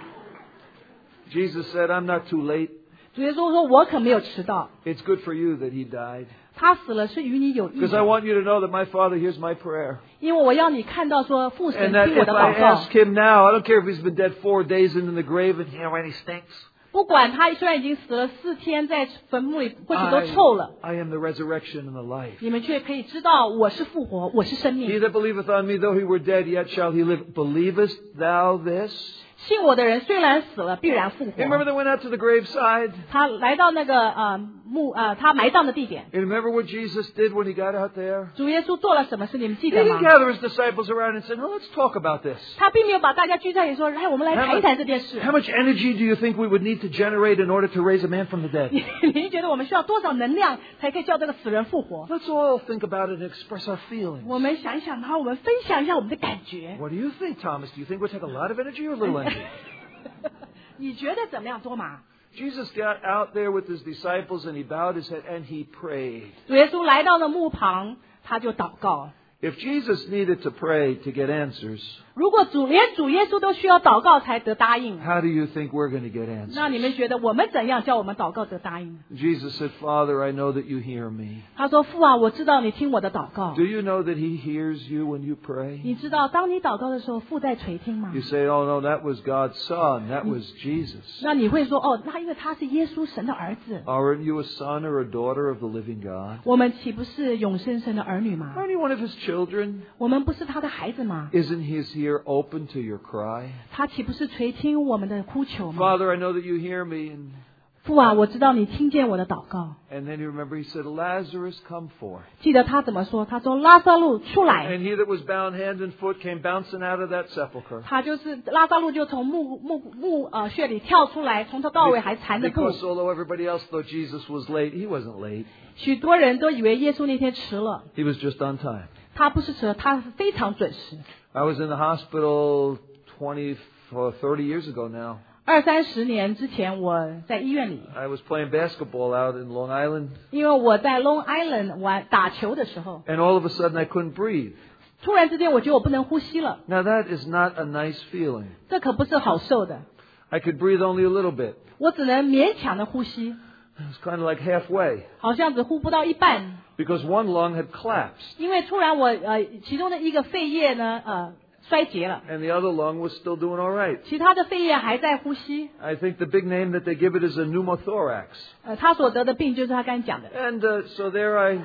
Jesus said, I'm not too late. 主耶稣说，我可没有迟到， It's good for you that he died. 他死了是与你有益 Because I 的， want you to know that my Father hears my prayer. 因为我要你看到说父神 And that 听我 if 的 I 祷告。 ask him now, I don't care if he's been dead four days and in the grave and you know, and he stinks. 不管他虽然已经死了四天，在坟墓里或许都臭了， I, I am the resurrection and the life. 你们却可以知道我是复活，我是生 He 命。 that believeth on me, though he were dead, yet shall he live. Believest thou this? 信我的人虽然死了，必然复 You remember 活。 they went out to the graveside? 他来到那个呃墓呃他埋葬的地点， You remember what Jesus did when he got out there? 主耶稣做了什么事？你们记 He 得 didn't 吗？ gather his disciples around and said, "Oh, let's talk about this." 他并没有把大家聚在一起说，来，我们来 How 谈一 much, 谈这件事。 how much energy do you think we would need to generate in order to raise a man from the dead? 你觉得我们需要多少能量才可以叫这个死人复活？ Let's all think about it and express our feelings. 我们想一想，然后我们分享一下我们的感觉。 What do you think, Thomas? Do you think it would take a lot of energy or a little energy? 你觉得怎么样，多玛？ Jesus got out there with his disciples and he bowed his head and he prayed. 主耶稣来到了墓旁，他就祷告。 If Jesus needed to pray to get answers, 如果主连主耶稣都需要祷告才得答应， how do you think we're going to get answers? 那你们觉得我们怎样叫我们祷告得答应？ Jesus said, Father, I know that you hear me. 他说：“父啊，我知道你听我的祷告。 Do you know that he hears you when you pray? 你知道，当你祷告的时候，父在垂听吗 You？ say, oh no, that was God's son. That was Jesus. 那你会说，哦，那因为他是耶稣神的儿子， Aren't you a son or a daughter of the living God? 我们岂不是永生神的儿女吗？ Aren't you one of his children? 我们不是他的孩子吗？ Isn't his ear open to your cry? 他岂不是垂听我们的呼求吗？ Father, I know that you hear me. And, 父啊，我知道你听见我的祷告。 and then you remember he said, Lazarus, come forth. 记得他怎么说？他说：拉撒路出来。 And he that was bound hand and foot came bouncing out of that sepulchre. 他就是拉撒路，就从墓墓墓呃穴里跳出来，从头到尾还缠着布。 Because although everybody else thought Jesus was late, he wasn't late. 许多人都以为耶稣那天迟了， He was just on time. 他不是迟了，他是非常准时。 I was in the hospital twenty, thirty years ago now. 二三十年之前，我在医院里， I was playing basketball out in Long Island, 因为我在 Long Island 玩打球的时候， and all of a sudden I couldn't breathe. 突然之间我觉得我不能呼吸了， Now that is not a nice feeling. 这可不是好受的， I could breathe only a little bit. 我只能勉强的呼吸， It was kind of like halfway 好像只呼不到一半， because one lung had collapsed 因为突然我呃其中的一个肺叶呢呃衰竭了， and the other lung was still doing all right. 其他的肺叶还在呼吸， I think the big name that they give it is a pneumothorax. 呃他所得的病就是他刚才讲的。 And uh, so there I...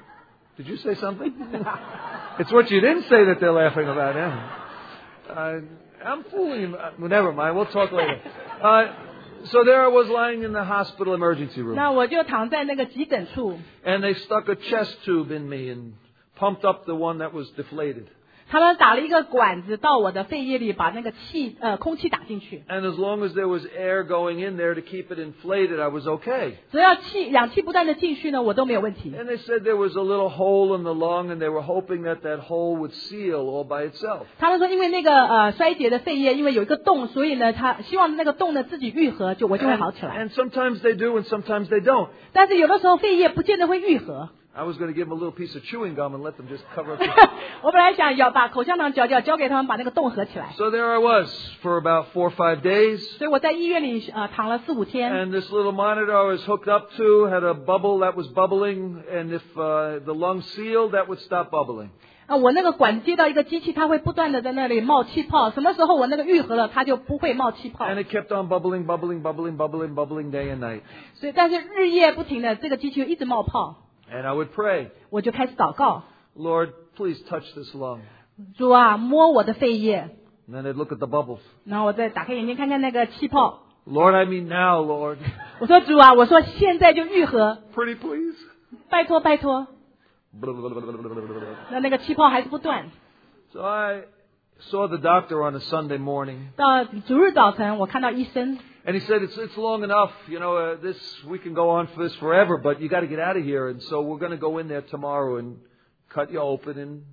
Did you say something? It's what you didn't say that they're laughing about. Yeah. Uh, I'm fooling you. Uh, Never mind. We'll talk later. Uh, so there I was lying in the hospital emergency room. 那我就躺在那个急诊处， And they stuck a chest tube in me and pumped up the one that was deflated. 他们打了一个管子到我的肺叶里，把那个气呃空气打进去， And as long as there was air going in there to keep it inflated, I was okay. 只要气氧气不断的进去呢，我都没有问题。 And they said there was a little hole in the lung and they were hoping that that hole would seal all by itself. 他们说，因为那个呃衰竭的肺叶，因为有一个洞，所以呢，他希望那个洞呢自己愈合，就我就会 And, 好起来。 and sometimes they do and sometimes they don't. 但是有的时候肺叶不见得会愈合。 I was going to give them a little piece of chewing gum and let them just cover up. The... 我本来想要把口香糖嚼嚼，交给他们把那个洞合起来。 So there I was for about four or five days. 所以我在医院里呃躺了四五天。 And this little monitor I was hooked up to had a bubble that was bubbling. And if uh, the lung sealed, that would stop bubbling. 啊，我那个管接到一个机器，它会不断的在那里冒气泡。什么时候我那个愈合了，它就不会冒气泡。 And it kept on bubbling, bubbling, bubbling, bubbling, bubbling day and night. 所以，但是日夜不停的，这个机器会一直冒泡。 And I would pray, 我就开始祷告， Lord, please touch this lung. 主啊，摸我的肺叶。 And then I'd look at the bubbles. 然后我再打开眼睛看看那个气泡。 Lord, I mean now, Lord. 我说主啊，我说现在就愈合， Pretty please. 拜托拜托。那那个气泡还是不断。 So I saw the doctor on a Sunday morning. 到主日早晨，我看到医生， And he said, it's, it's long enough, you know, uh, this, we can go on for this forever, but you got to get out of here. And so we're going to go in there tomorrow and cut you open and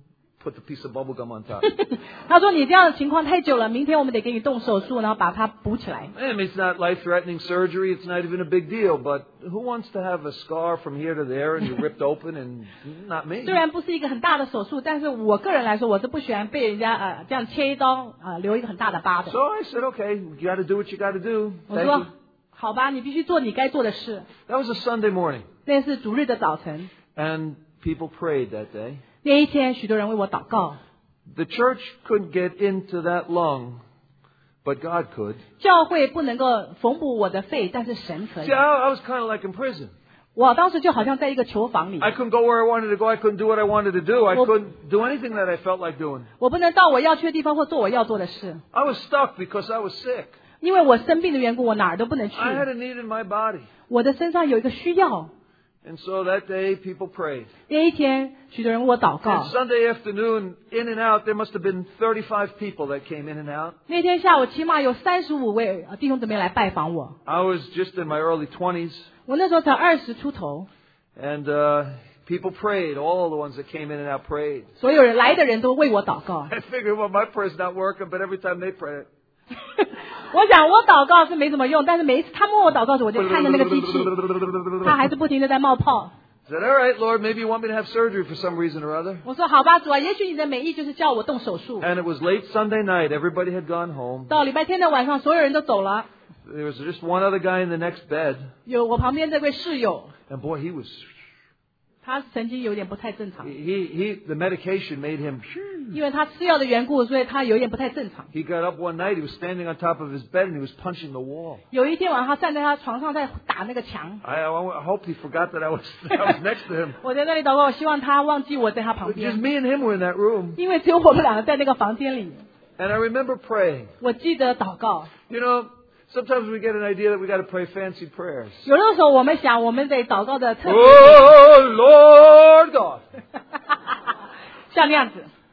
put the piece of bubble gum on top. 他说你这样的情况太久了，明天我们得给你动手术，然后把它补起来。 I mean, it's not life-threatening surgery. It's not even a big deal. But who wants to have a scar from here to there and you're ripped open and not me? 虽然不是一个很大的手术，但是我个人来说，我是不喜欢被人家呃这样切一刀呃留一个很大的疤的。 So I said, okay, you got to do what you got to do. 我 Thank 说 you. 好吧，你必须做你该做的事。 That was a Sunday morning. 那是主日的早晨， And people prayed that day. 那一天许多人为我祷告。 The church couldn't get into that lung, but God could. 教会不能够缝补我的肺，但是神可以 See,。I, I was kind of like in prison. 我当时就好像在一个囚房里， I couldn't go where I wanted to go. I couldn't do what I wanted to do. I Well- couldn't do anything that I felt like doing. 我不能到我要去的地方或做我要做的事， I was stuck because I was sick. 因为我生病的缘故，我哪儿都不能去。 I had a need in my body. 我的身上有一个需要。 And so that day, people prayed. 那一天，许多人为我祷 And 告。 Sunday afternoon, in and out, there must have been thirty-five people that came in and out. 那天下午起码有三十五位弟兄姊妹来拜访我。 I was just in my early twenties. 我那时候才二十出头， And uh, people prayed. All the ones that came in and out prayed. 所有人来的人都为我祷告。 I figured, well, my prayer's not working, but every time they pray it. 我想我祷告是没什么用，但是每一次他们为我祷告时，我就看着那个机器，它还是不停的在冒泡。 I said, all right, Lord, maybe you want me to have surgery for some reason or other. 我说好吧，主啊，也许你的美意就是叫我动手术。 And it was late Sunday night. Everybody had gone home. 到礼拜天的晚上，所有人都走了， There was just one other guy in the next bed. 有我旁边这位室友， And boy, he was... 他曾经有点不太正 He, 常， he, he the medication made him... 因为他吃药的缘故，所以他有点不太正常。 He got up one night. He was standing on top of his bed and he was punching the wall. 有一天晚上，他站在他床上在打那个墙。 I, I, I hope he forgot that I was, I was next to him. 我在那里祷告，我希望他忘记我在他旁 But just 边， me and him were in that room. 因为只有我们两个在那个房间里。 And I remember praying. 我记得祷告， You know, sometimes we get an idea that we got to pray fancy prayers. 有的时候我们想，我们得祷告的特别， Oh, Lord God. 像那样子。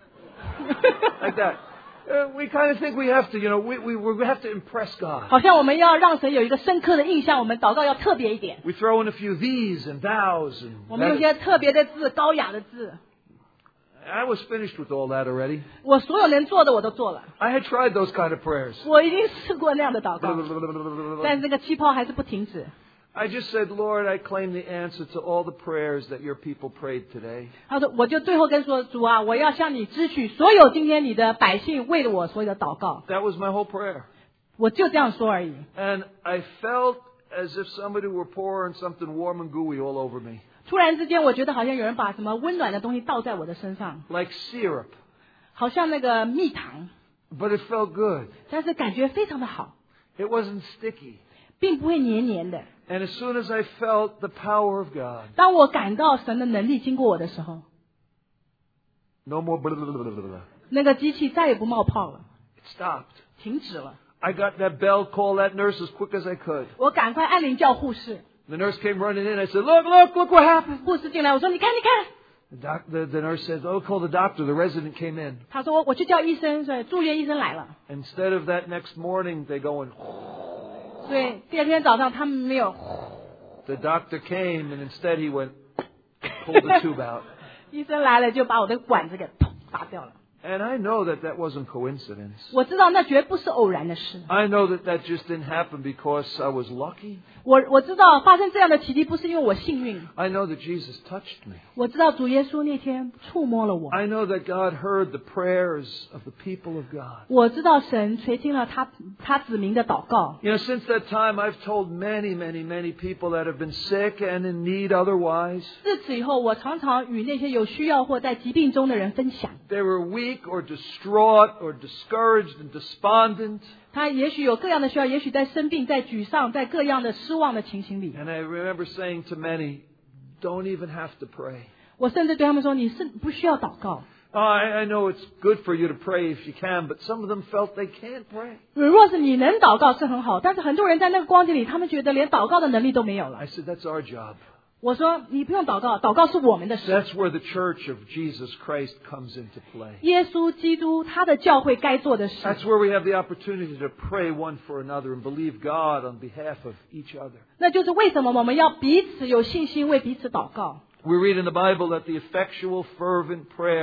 Like that. Uh, we kind of think we have to, you know, we, we, we have to impress God. 好像我们要让神有一个深刻的印象，我们祷告要特别一点。 We throw in a few these and thous and 我们用一 that. 些特别的字，高雅的字。 I was finished with all that already. 我所有能做的我都做了， I had tried those kind of prayers. 我已经试过那样的祷告，但是那个气泡还是不停止。 I just said, Lord, I claim the answer to all the prayers that your people prayed today. 他说，我就最后跟说，主啊，我要向你支取所有今天你的百姓为了我所有的祷告， That was my whole prayer. 我就这样说而已。 And I felt as if somebody were pouring something warm and gooey all over me. 突然之间，我觉得好像有人把什么温暖的东西倒在我的身上， Like syrup. 好像那个蜜糖， But it felt good. 但是感觉非常的好， It wasn't sticky. 并不会黏黏的。 And as soon as I felt the power of God, 当我感到神的能力经过我的时候， no more blah, blah, blah, blah, blah. 那个机器再也不冒泡了， It stopped. 停止了。 I got that bell, called that nurse as quick as I could. 我赶快按铃叫护士， The nurse came running in. I said, look, look, look what happened. 护士进来，我说你看你看， The, doc, the, the nurse said, oh, call the doctor. The resident came in. 他说我去叫医生，所以住院医生来了。 Instead of that next morning, they go and... 所以第二天早上他们没有， The doctor came, and instead he went, pulled the tube out. 医生来了就把我的管子给砰拔掉了。 And I know that that wasn't coincidence. 我知道那绝不是偶然的事， I know that that just didn't happen because I was lucky. 我我知道发生这样的奇迹不是因为我幸运， I know that Jesus touched me. 我知道主耶稣那天触摸了我， I know that God heard the prayers of the people of God. 我知道神垂听了他他子民的祷告。 You know, since that time, I've told many, many, many people that have been sick and in need otherwise. 自此以后，我常常与那些有需要或在疾病中的人分享。 They were weak or distraught or discouraged and despondent. 他也许有各样的需要，也许在生病、在沮丧、在各样的失望的情形里。 And I remember saying to many, don't even have to pray. 我甚至对他们说：“你是不需要祷告。 Oh, I, I know it's good for you to pray if you can, but some of them felt they can't pray. 若是你能祷告是很好，但是很多人在那个光景里，他们觉得连祷告的能力都没有了。 I said, that's our job. 我说：你不用祷告，祷告是我们的事。 That's where the church of Jesus Christ comes into play. 耶稣基督他的教会该做的事， That's where we have the opportunity to pray one for another and believe God on behalf of each other. 那就是为什么我们要彼此有信心，为彼此祷告。 We read in the Bible that the effectual, fervent prayer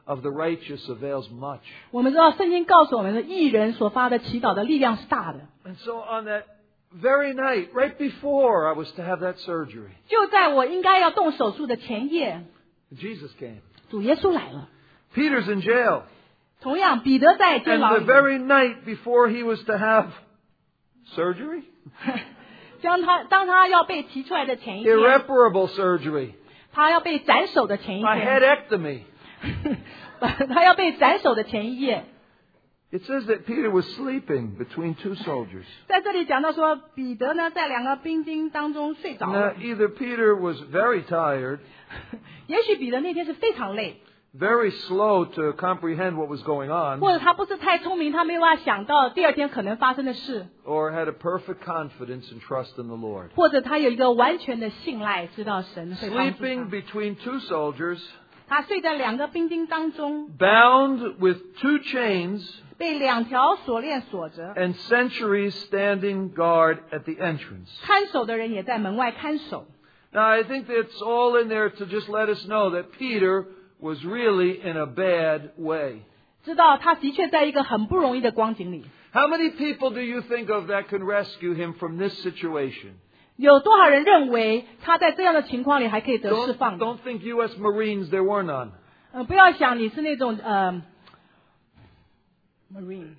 of the righteous avails much. 我们知道圣经告诉我们的义人所发的祈祷的力量是大的。 And so on that very night, right before I was to have that surgery, 就在我应该要动手术的前夜， Jesus came. 主耶稣来了。 Peter's in jail. 同样，彼得在监 And 牢 the 里， very night before he was to have surgery, 将他当他要被提出来的前一天， irreparable surgery, 他要被斩首的前一 a 天， headectomy. 他要被斩首的前一夜， It says that Peter was sleeping between two soldiers. 在这里讲到说，彼得呢在两个兵丁当中睡着 Now, 了。 either Peter was very tired, 也许彼得那天是非常累， very slow to comprehend what was going on, 或者他不是太聪明，他没有办法想到第二天可能发生的事， or had a perfect confidence and trust in the Lord. 或者他有一个完全的信赖，知道神会帮助 Sleeping 他。 between two soldiers, 他睡在两个兵丁当中， bound with two chains, 被两条锁链锁着， and sentries standing guard at the entrance. 看守的人也在门外看守。 Now, I think that's all in there to just let us know that Peter was really in a bad way. 知道他的确在一个很不容易的光景里。 How many people do you think of that can rescue him from this situation? 有多少人认为他在这样的情况里还可以得释 Don't, 放？ don't think U S Marines, there were none. 呃，不要想你是那种呃，Marine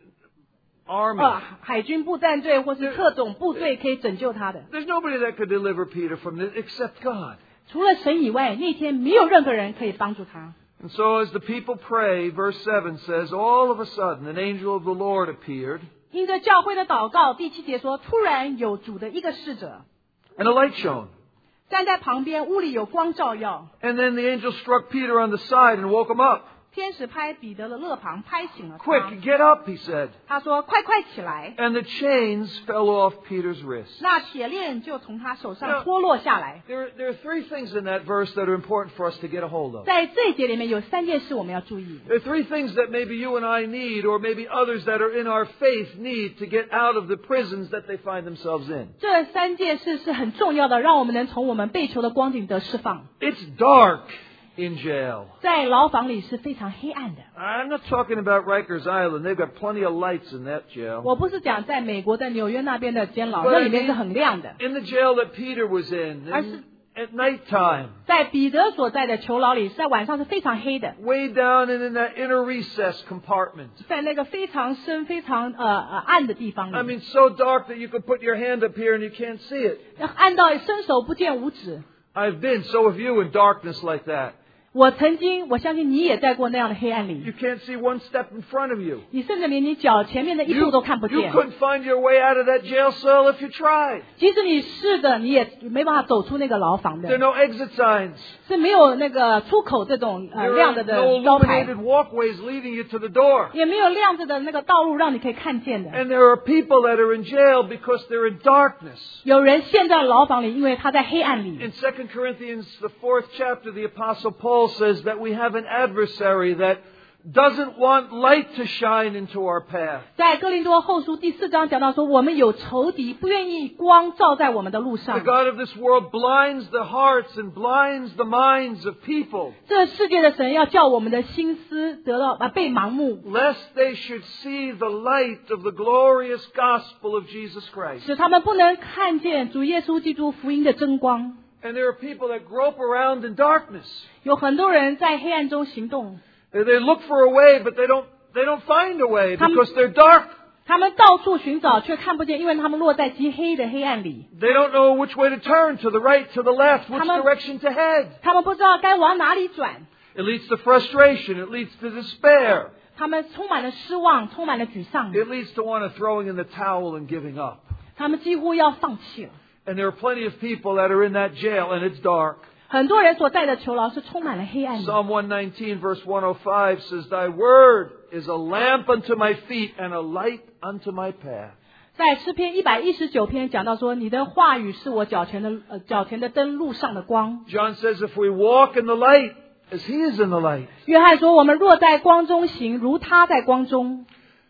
Army. 呃海军部战队或是特种部队可以拯救他的。 There's nobody that could deliver Peter from this except God. 除了神以外，那天没有任何人可以帮助他。 And so as the people pray, verse seven says, all of a sudden an angel of the Lord appeared, 因着教会的祷告，第七节说，突然有主的一个使者 and a light shone. 站在旁边，屋里有光照耀。 And then the angel struck Peter on the side and woke him up. 天使拍彼得的肋旁，拍醒了他。 Quick, get up, he said. 他说：“快快起来！” And the chains fell off Peter's wrists. 那铁链就从他手 Now- 上脱落下来。 There, there are three things in that verse that are important for us to get a hold of. 在这一节里面有三件事我们要注意。 There are three things that maybe you and I need, or maybe others that are in our faith need to get out of the prisons that they find themselves in. 这三件事是很重要的，让我们能从我们被囚的光景得释放。 It's dark in jail. 在牢房里是非常黑暗的。 I'm not talking about Rikers Island. They've got plenty of lights in that jail. 我不是讲在美国在纽约那边的监牢， But 那 I 里面 mean, 是很亮的。 in the jail that Peter was in, in at nighttime, 在彼得所在的囚牢里，在晚上是非常黑的， way down and in that inner recess compartment. 在那个非常深、非常呃呃暗的地方 I 里， mean, so dark that you could put your hand up here and you can't see it. 暗到伸手不见五指。 I've been, so have you, in darkness like that. 我曾经，我相信你也在过那样的黑暗 You 里， can't see one step in front of you. 你甚至连你脚前面的一 You, 步都看不 you 见。 couldn't find your way out of that jail cell if you tried. 即使你试的，你也没办法走出那个牢房 There are 的， no exit signs. 是没有那个出口这种呃 There 亮 are 着 no 的招牌， illuminated walkways leading you to the door. 也没有亮着的那个道路让你可以看见的。 And there are people that are in jail because they're in darkness. 有人陷在牢房里，因为他在黑暗里。 In Second Corinthians, the fourth chapter, the Apostle Paul says that we have an adversary that doesn't want light to shine into our path. 在哥林多后书第四章讲到说，我们有仇敌，不愿意光照在我们的路 The 上。 God of this world blinds the hearts and blinds the minds of people, 这世界的神要叫我们的心思得到啊被盲目， lest they should see the light of the glorious gospel of Jesus Christ. 使他们不能看见主耶稣基督福音的真光。 And there are people that grope around in darkness. 有很多人在黑暗中行动， They they look for a way, but they don't, they don't find a way Tam- because they're dark. 他们到处寻找，却看不见，因为他们落在极黑的黑暗里。 They don't know which way to turn, to the right, to the left, which Tam- direction to head. 他们不知道该往哪里转， It leads to frustration. It leads to despair. 他们充满了失望，充满了沮丧， It leads to one of throwing in the towel and giving up. 他们几乎要放弃了。 And there are plenty of people that are in that jail, and it's dark. 很多人所在的囚牢是充满了黑暗的。 Psalm one nineteen, verse one oh five says, Thy word is a lamp unto my feet and a light unto my path. 在诗篇一百一十九篇讲到说，你的话语是我脚前的呃脚前的灯，路上的光。 John says, If we walk in the light, as he is in the light. 约翰说，我们若在光中行，如他在光中。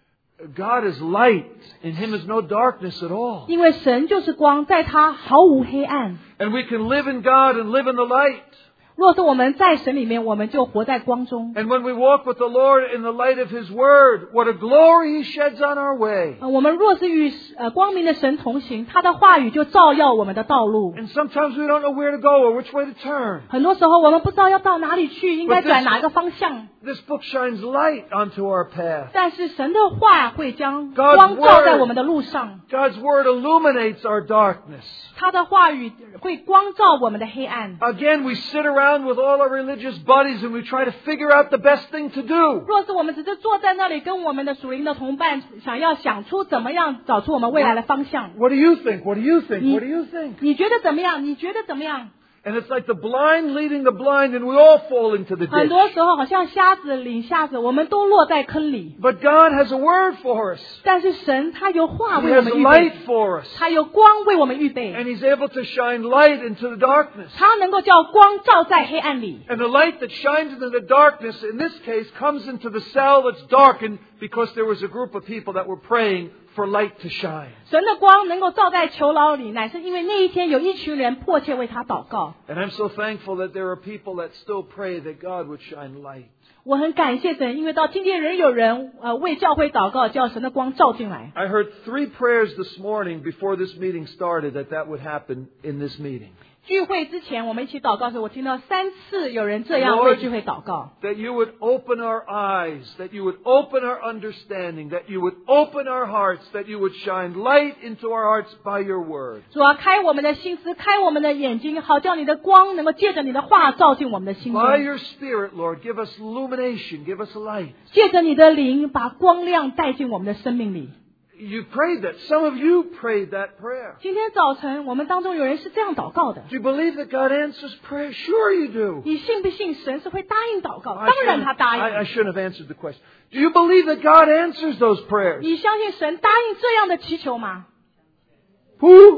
God is light. In him is no darkness at all. 因为神就是光，在他毫无黑暗。 And we can live in God and live in the light. 若是我们在神里面，我们就活在光中。 And when we walk with the Lord in the light of His Word, what a glory He sheds on our way. 呃我们若是与呃光明的神同行，他的话语就照耀我们的道路。 And sometimes we don't know where to go or which way to turn. 很多时候我们不知道要到哪里去，应该转哪个方向。 This book shines light onto our path. 但是神的话会将 God's 光照在 word 我们的路上， God's Word illuminates our darkness. 他的话语会光照我们的黑暗。 Again, we sit around with all our religious buddies and we try to figure out the best thing to do. 若是我们只是坐在那里跟我们的属灵的同伴，想要想出怎么样找出我们未来的方向。 What do you think? What do you think? What do you think? 你觉得怎么样？你觉得怎么样？ And it's like the blind leading the blind and we all fall into the 很 ditch. 多时候好像瞎子领瞎子，我们都落在坑里。 But God has a word for us. 但是神他有话 He 为我 has 们预 light 备， for us. 他有光为我们预备， And He's able to shine light into the darkness. 他能够叫光照在黑暗里。 And the light that shines into the darkness, in this case, comes into the cell that's darkened because there was a group of people that were praying for light to shine. 神的光能够照在囚牢里，乃是因为那一天有一群人迫切为他祷告。 And I'm so thankful that there are people that still pray that God would shine light. 我很感谢神，因为到今天仍有人呃为教会祷告，叫神的光照进来。 I heard three prayers this morning before this meeting started that that would happen in this meeting. 聚会之前，我们一起祷告时，我听到三次有人这样为聚会祷告。 That you would open our eyes, that you would open our understanding, that you would open our hearts, that you would shine light into our hearts by your word. 主要开我们的心思，开我们的眼睛，好叫你的光能够借着你的话照进我们的心 By 中。 your Spirit, Lord, give us illumination, give us light. 借着你的灵，把光亮带进我们的生命里。 You prayed that. Some of you prayed that prayer. 今天早晨，我们当中有人是这样祷告的。 Do you believe that God answers prayer? Sure you do. 你信不信神是会答应祷告？ I 当然 shouldn't, 他答 I, I 应。 shouldn't have answered the question. Do you believe that God answers those prayers? 你相信神答应这样的祈求吗？ Who?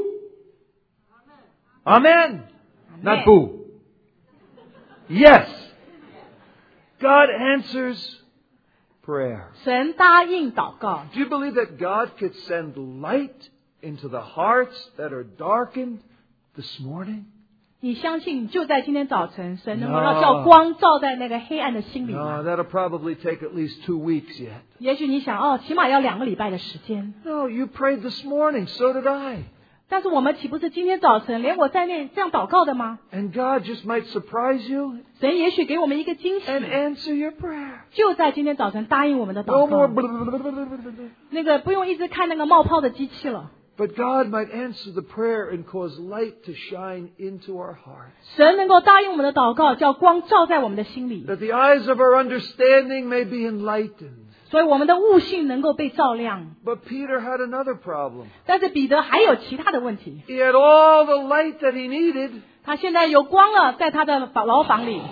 Amen. Not boo. Yes. God answers prayer. 神答应祷告。 Do you believe that God could send light into the hearts that are darkened this morning? 你相信就在今天早晨，神能够 No. 让叫光照在那个黑暗的心里 No, 吗？ that'll probably take at least two weeks yet. 也许你想，哦，起码要两个礼拜的时间。 No, you prayed this morning. So did I. 但是我们岂不是今天早晨连我在内这样祷告的吗？ And God just might surprise you 神也许给我们一个惊喜， and answer your prayer. 就在今天早晨答应我们的 No 祷 more. 告。那个不用一直看那个冒泡的机器了。 But God might answer the prayer and cause light to shine into our hearts. 神能够答应我们的祷告，叫光照在我们的心里， That the eyes of our understanding may be enlightened. 所以我们的悟性能够被照亮。 But Peter had another problem. 但是彼得还有其他的问题， He had all the light that he needed, 他现在有光了，在他的牢房里，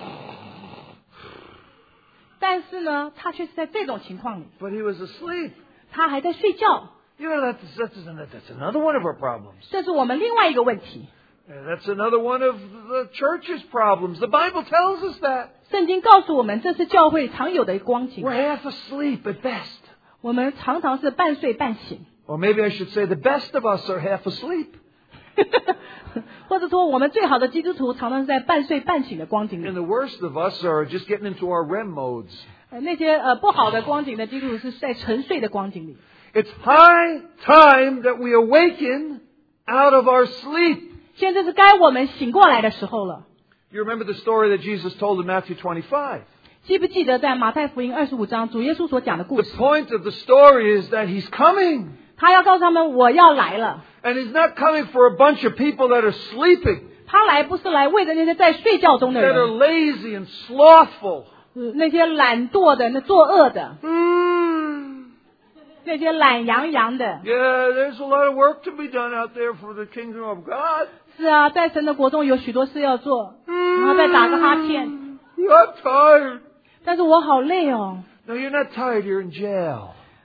但是呢，他却是在这种情况里， but he was asleep. 他还在睡觉。 You know, that's, that's, that's another one of our problems. 这是我们另外一个问题。 And that's another one of the church's problems. The Bible tells us that. 圣经告诉我们，这是教会常有的光景。 We're half asleep at best. 我们常常是半睡半醒， Or maybe I should say the best of us are half asleep. 或者说我们最好的基督徒常常是在半睡半醒的光景 And 里。 the worst of us are just getting into our R E M modes. 呃那些呃不好的光景的基督徒是在沉睡的光景里。 It's high time that we awaken out of our sleep. 现在是该我们醒过来的时候了。 You remember the story that Jesus told in Matthew twenty-five. 记不记得在马太福音二十五章，主耶稣所讲的故 The 事？ point of the story is that he's coming. 他要告诉他们，我要来了。 And he's not coming for a bunch of people that are sleeping, 他来不是来为着那些在睡觉中的 that are 人， lazy and slothful. 呃那些懒惰的、那作恶的、 Mm. 那些懒洋洋的。 Yeah, there's a lot of work to be done out there for the kingdom of God. 是啊，在神的国中有许多事要做，然后再打个哈欠。 I'm tired. 但是我好累哦。 No, you're not tired. You're in jail.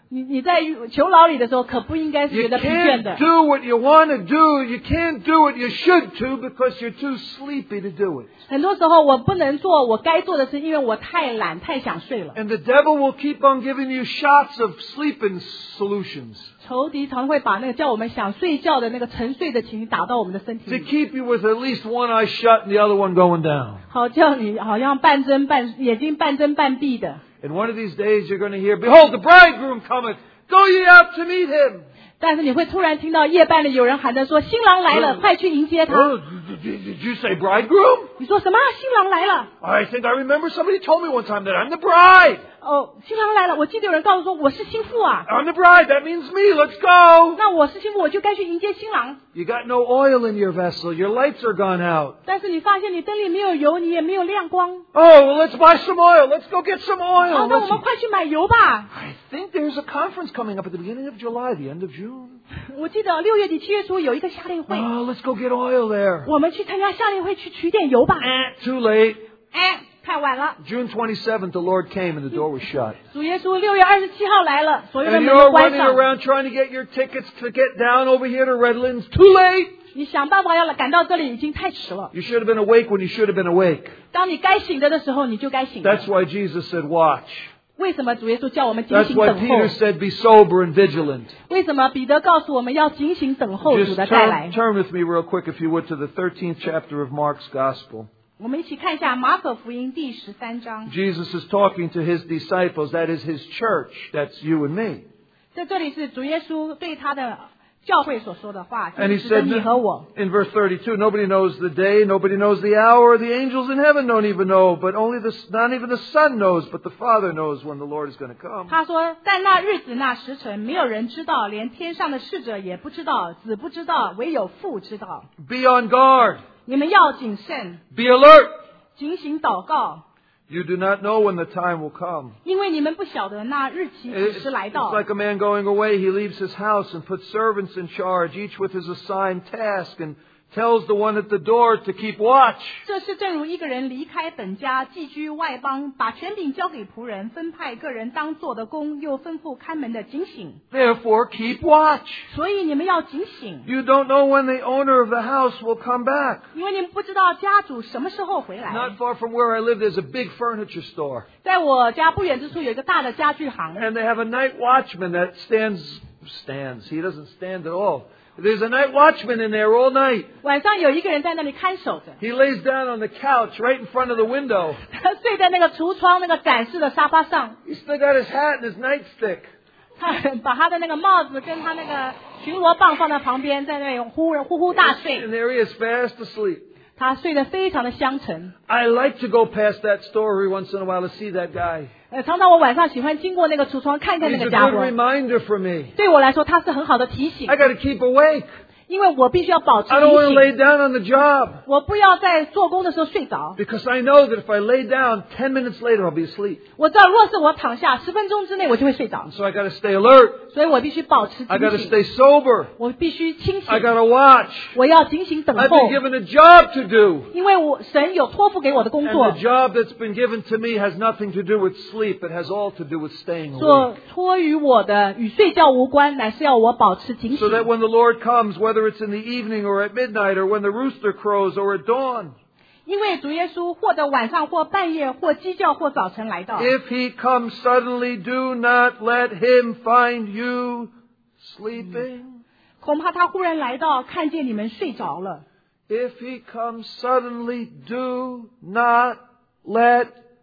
你你在囚牢里的时候，可不应该是 You 觉得疲倦的 can't。do what you want to do. You can't do what you should do because you're too sleepy to do it. 很多时候我不能做我该做的事，因为我太懒，太想睡了。 And the devil will keep on giving you shots of sleeping solutions 仇敌常会把那个叫我们想睡觉的那个沉睡的情绪打到我们的身体 to 里， keep you with at least one eye shut and the other one going down. 好叫你好像半睁半眼睛半睁半闭的。 And one of these days you're going to hear, Behold, the bridegroom cometh. Go ye out to meet him. 但是你会突然听到夜半里有人喊着说：“新郎来了，快去迎接他。” Oh, did, did, did you say bridegroom? 你说什么？新郎来了？ I think I remember somebody told me one time that I'm the bride. 哦，新郎来了！我记得有人告诉说我是心腹啊。 I'm the bride. That means me. Let's go. 那我是心腹，我就该去迎接新郎。 You got no oil in your vessel. Your lights are gone out. 但是你发现你灯里没有油，你也没有亮光。 Oh, well, let's buy some oil. Let's go get some 好， oil. 那我 Let's... 们快去买油吧。 I think there's a conference coming up at the beginning of July, the end of June. 我记得六月底七月初有一个夏令会， Oh, let's go get oil there. 我们去参加夏令会去取点油吧。 Eh, too late. 哎，太晚了。 June twenty-seventh, the Lord came and the door was shut. 主耶稣六月二十七号来了，所有的 And 门 you're 都关 running 上。 around trying to get your tickets to get down over here to Redlands. Too late. 你想办法要赶到这里，已经太迟了。 You should have been awake when you should have been awake. 当你该醒着的时候，你就该醒着。 That's why Jesus said, watch. 为什么主耶稣叫我们警 That's 醒 why 等候 Peter？ said, be sober and vigilant. 为什么彼得告诉我们要警醒等候主 Just 的再来 turn,？turn with me real quick, if you would, to the thirteenth chapter of Mark's Gospel. 我们一起看一下马可福音第十三章。 Jesus is talking to his disciples. That is his church. That's you and me. 在这里是主耶稣对他的教会所说的话，就 And he 是指着 said 你和我。 in verse thirty-two, nobody knows the day, nobody knows the hour, the angels in heaven don't even know, but only the, not even the Son knows, but the Father knows when the Lord is going to come. 他说，在那日子那时辰，没有人知道，连天上的使者也不知道，子不知道，唯有父知道。 Be on guard. 你们要谨慎， Be alert. 警醒祷告， You do not know when the time will come. 因为你们不晓得那日期几 It's, 时来 it's 到。 like a man going away. He leaves his house and puts servants in charge, each with his assigned task, and tells the one at the door to keep watch. 这是正如一个人离开本家，寄居外邦，把权柄交给仆人，分派个人当做的工，又吩咐看门的警醒。 Therefore, keep watch. 所以你们要警醒， You don't know when the owner of the house will come back. 因为你们不知道家主什么时候回来。 Not far from where I live, there's a big furniture store. 在我家不远之处有一个大的家具行， And they have a night watchman that stands, stands. He doesn't stand at all. There's a night watchman in there all night. 晚上有一个人在那里看守着， He lays down on the couch right in front of the window. 他睡在那个橱窗那个展示的沙发上， He's still got his hat and his nightstick. 他把他的那个帽子跟他那个巡逻棒放在旁边，在那里呼呼呼大睡， And there he is, fast asleep. 他睡得非常的香沉。 I like to go past that store every once in a while to see that guy. 呃，常常我晚上喜欢经过那个橱窗看看那 He's 个 a 家 good 伙。 reminder for me. 对我来说，他是很好的提醒 I，got to keep awake. 因为我必须要保持 I don't want 提 to lay 醒， down on the job 我不要在做工的时候睡着。 because I know that if I lay down, ten minutes later I'll be asleep. 我知道，若是我躺下十分钟之内，我就会睡着， So I got to stay alert. 所以我必须保持 I got to 警醒， stay sober. 我必须清 I 醒， got to watch. 我要警醒等 I've 候 been，given a job to do. 因为我神有托付给我的工 And 作 the，job that's been given to me has nothing to do with sleep. It has all to do with staying 所 awake. 托于我的与睡觉无关，乃是要我保持警 So that 醒。 when the Lord comes, whether it's in the evening or at midnight or when the rooster crows or at dawn, 因为主耶稣或者晚上或半夜或鸡叫或早晨来到， if he comes suddenly, do not let him find you sleeping. 恐怕他忽然来到，看见你们睡着了。 If he comes suddenly, do not let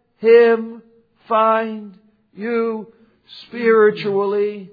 him find you spiritually.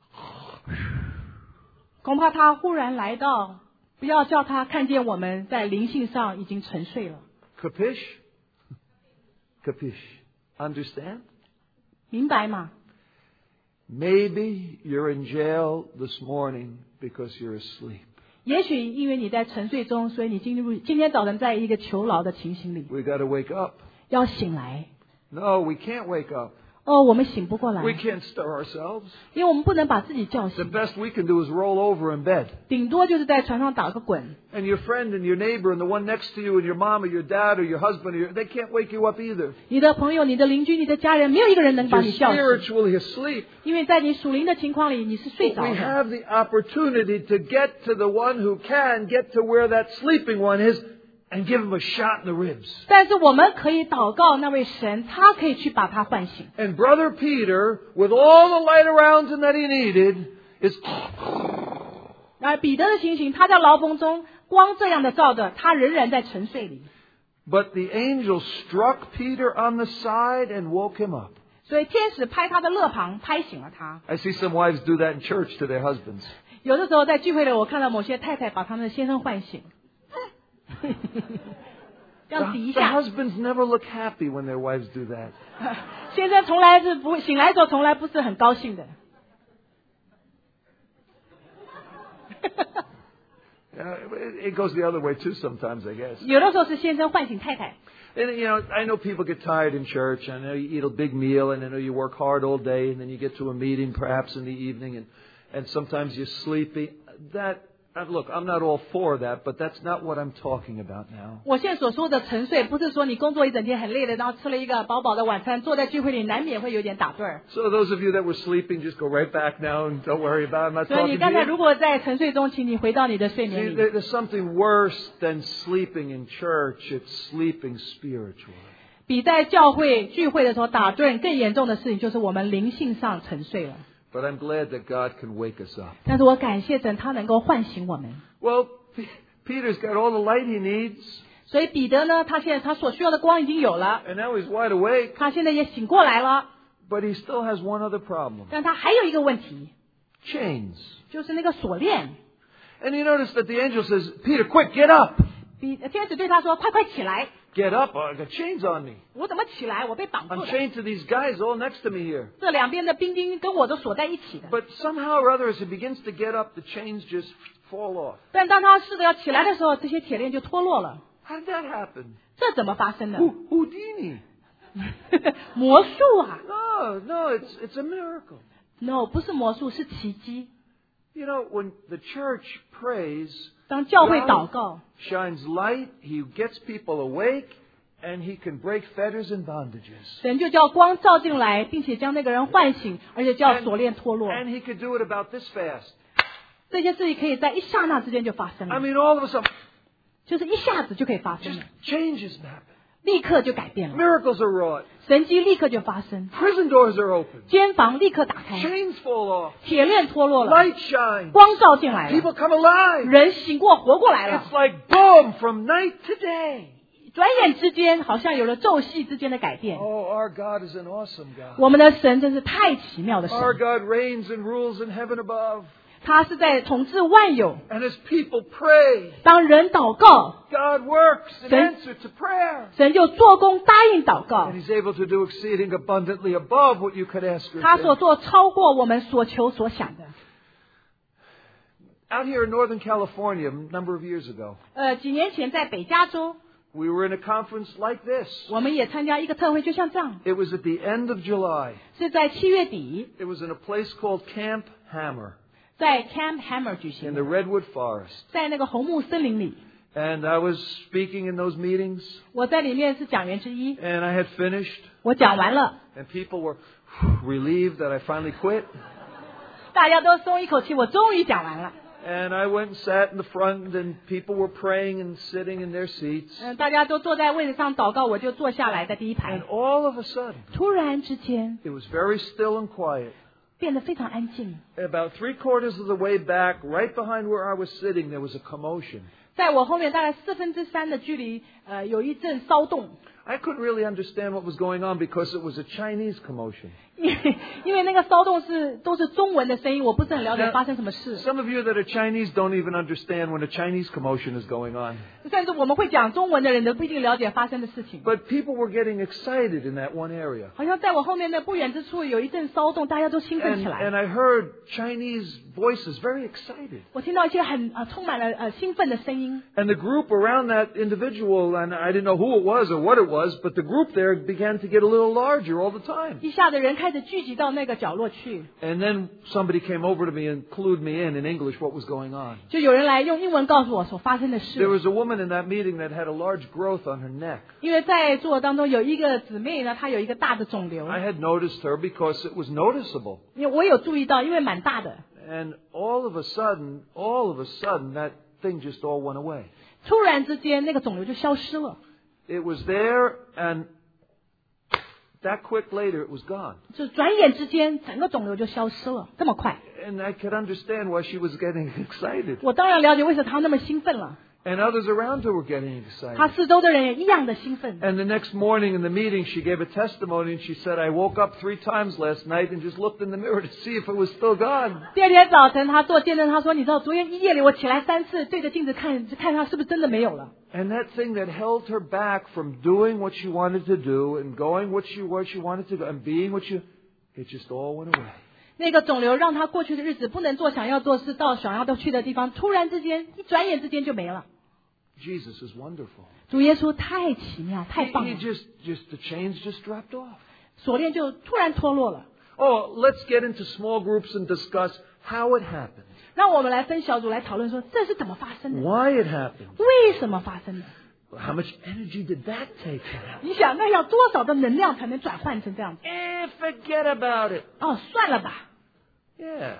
恐怕他忽然来到，不要叫他看见我们在灵性上已经沉睡了。 Capish? Capish? Understand? 明白吗？ Maybe you're in jail this morning because you're asleep. 也许因为你在沉睡中，所以你进入今天早晨在一个囚牢的情形里， We got to wake up. 要醒来。 No, we can't wake up. 哦，我们醒不过来 We， can't stir ourselves. 因为我们不能把自己叫 The 醒， best we can do is roll over in bed. 顶多就是在床上打个滚。 And your friend and your neighbor and the one next to you and your mom or your dad or your husband, or your, they can't wake you up either. 你的朋友、你的邻居、你的家人，没有一个人能把 You're 你叫醒， spiritually asleep. 因为在你属灵的情况里，你是睡 But 着 we 的。 have the opportunity to get to the one who can get to where that sleeping one is and give him a shot in the ribs. 但是我们可以祷告那位神，他可以去把他唤醒。 And Brother Peter, with all the light around him that he needed, is... 而彼得的情形，他在牢笼中光这样的照着，他仍然在沉睡里。 But the angel struck Peter on the side and woke him up. 所以天使拍他的肋旁，拍醒了他。 I see some wives do that in church to their husbands. 有的时候在聚会里，我看到某些太太把他们的先生唤醒，这样抵一 The 下。 husbands never look happy when their wives do that. 先生从来是不醒来的时候，从来不是很高兴的。 Uh, it goes the other way too sometimes, I guess. 有的时候是先生唤醒太太。 And, you know, I know people get tired in church. I know you eat a big meal, and I know you work hard all day, and then you get to a meeting perhaps in the evening, and, and sometimes you're sleepy. That, uh, look, I'm not all for that, but that's not what I'm talking about now. 我现在所说的沉睡，不是说你工作一整天很累了，然后吃了一个饱饱的晚餐，坐在聚会里难免会有点打盹儿。 So those of you that were sleeping, just go right back now and don't worry about it. I'm not 所以你 talking 刚才 to 如 you. 果在沉睡中，请你回到你的睡眠 See, 里。 there- there's something worse than sleeping in church. It's sleeping spiritually. 比在教会聚会的时候打盹更严重的事情，就是我们灵性上沉睡了。 But I'm glad that God can wake us up. 但是我感谢神，他能够唤醒我们。 Well, P- Peter's got all the light he needs, 所以彼得呢，他现在他所需要的光已经有了， and now he's wide awake. 他现在也醒过来了， But he still has one other problem. 但他还有一个问题， Chains. 就是那个锁链。 And you notice that the angel says, Peter, quick, get up. 比天使对他说：“快快起来！ Get up. I got chains on me. 我怎么起来？我被绑住 I'm 了。 chained to these guys all next to me here. 这两边的兵丁跟我都锁在一起的。 But somehow or other, as he begins to get up, the chains just fall off. 但当他试着要起来的时候，这些铁链就脱落了。 How did that happen? 这怎么发生的？ Who, Houdini. 魔术啊 No, no, it's, it's a miracle. ？No，不是魔术，是奇迹。 You know, when the church prays, 当教会祷告， shines light, he gets people awake, and he can break fetters and bondages. 神就叫光照进来，并且将那个人唤醒，而且叫锁链脱落。 And he could do it about this fast. 这些事情可以在一刹那之间就发生 I 了， mean, all of a sudden, 就是一下子就可以发生 just 了， changes happen. 立刻就改变了， Miracles are wrought. 神迹立刻就发生， Prison doors are open. 监房立刻打开， Chains fall off. 铁链脱落了， Light shines. 光照进来了， People come alive. 人醒过活过来了 It's，like boom from night to day. 转眼之间好像有了昼夕之间的改变。 Oh, our God is an awesome God. 我们的神真是太奇妙的神， Our God reigns and rules in heaven above. 他是在统治万有。 And as people pray, 当人祷告， God works in Sen- answer to prayer. 神就做工答应祷告 And，He's able to do exceeding abundantly above what you could ask or 他所 think. 做超过我们所求所想的。 Out here in Northern California, a number of years ago, 呃，几年前在北加州， we were in a conference like this. 我们也参加一个特会，就像这样， It was at the end of July. 是在七月底， It was in a place called Camp Hammer 在 Camp Hammer 举 in 行 the 的， Redwood Forest. 在那个红木森林里。 And I was speaking in those meetings, 我在里面是讲员之一， and I had finished, 我讲完了， and people were relieved that I finally quit. 大家都松一口气，我终于讲完了。 And I went and sat in the front, and people were praying and sitting in their seats. 嗯，大家都坐在位置上祷告，我就坐下来在第一排 And。all of a sudden, 突然之间 it was very still and quiet. 变得非常安静。 About three quarters of the way back, right behind where I was sitting, there was a commotion. 在我后面大概四分之三的距离，呃，有一阵骚动， I couldn't really understand what was going on because it was a Chinese commotion. 因为因为那个骚动是都是中文的声音，我不是很了解 Now, 发生什么事。 Some of you that are Chinese don't even understand when a Chinese commotion is going on. 甚至我们会讲中文的人都不一定了解发生的事情。 But people were getting excited in that one area. 好像在我后面的不远之处有一阵骚动，大家都兴奋 And, 起 and 来。 I heard Chinese voices, very excited. 我听到一些很呃充满了呃兴奋的声音。 And the group around that individual, and I didn't know who it was or what it was, but the group there began to get a little larger all the time. 一下子人开始聚集到那个角落去。 And then somebody came over to me and clued me in in English what was going on. 就有人来用英文告诉我所发生的事。 There was a woman in that meeting that had a large growth on her neck. 因为在座当中有一个姊妹呢，她有一个大的肿瘤。 I had noticed her because it was noticeable. 因为我有注意到，因为蛮大的。 And all of a sudden, all of a sudden, that thing just all went away. 突然之间，那个肿瘤就消失了。 It was there, and that quick later, it was gone. 就转眼之间，整个肿瘤就消失了，这么快。 And I could understand why she was getting excited. 我当然了解为什么她那么兴奋了。 And others around her were getting excited. 她四周的人也一样的兴奋。 And the next morning in the meeting, she gave a testimony, and she said, "I woke up three times last night and just looked in the mirror to see if it was still gone." 第二天早晨，她做见证，她说：“你知道，昨天一夜里我起来三次，对着镜子看，看她是不是真的没有了。” And that thing that held her back from doing what she wanted to do and going what she where she wanted to go and being what she, it just all went away. 那个肿瘤让她过去的日子不能做想要做事，到想要去的地方，突然之间，一转眼之间就没了。 Jesus is wonderful. 主耶稣太奇妙，太 He, 棒 he 了， just, just the chains just dropped off. 锁链就突然脱落了。 Oh, let's get into small groups and discuss how it happened, 让我们来分小组来讨论说，这是怎么发生的？ why it happened, 为什么发生的？ how much energy did that take? 你想，那要多少的能量才能转换成这样子？ Eh, forget about it. 哦，算了吧， Yeah,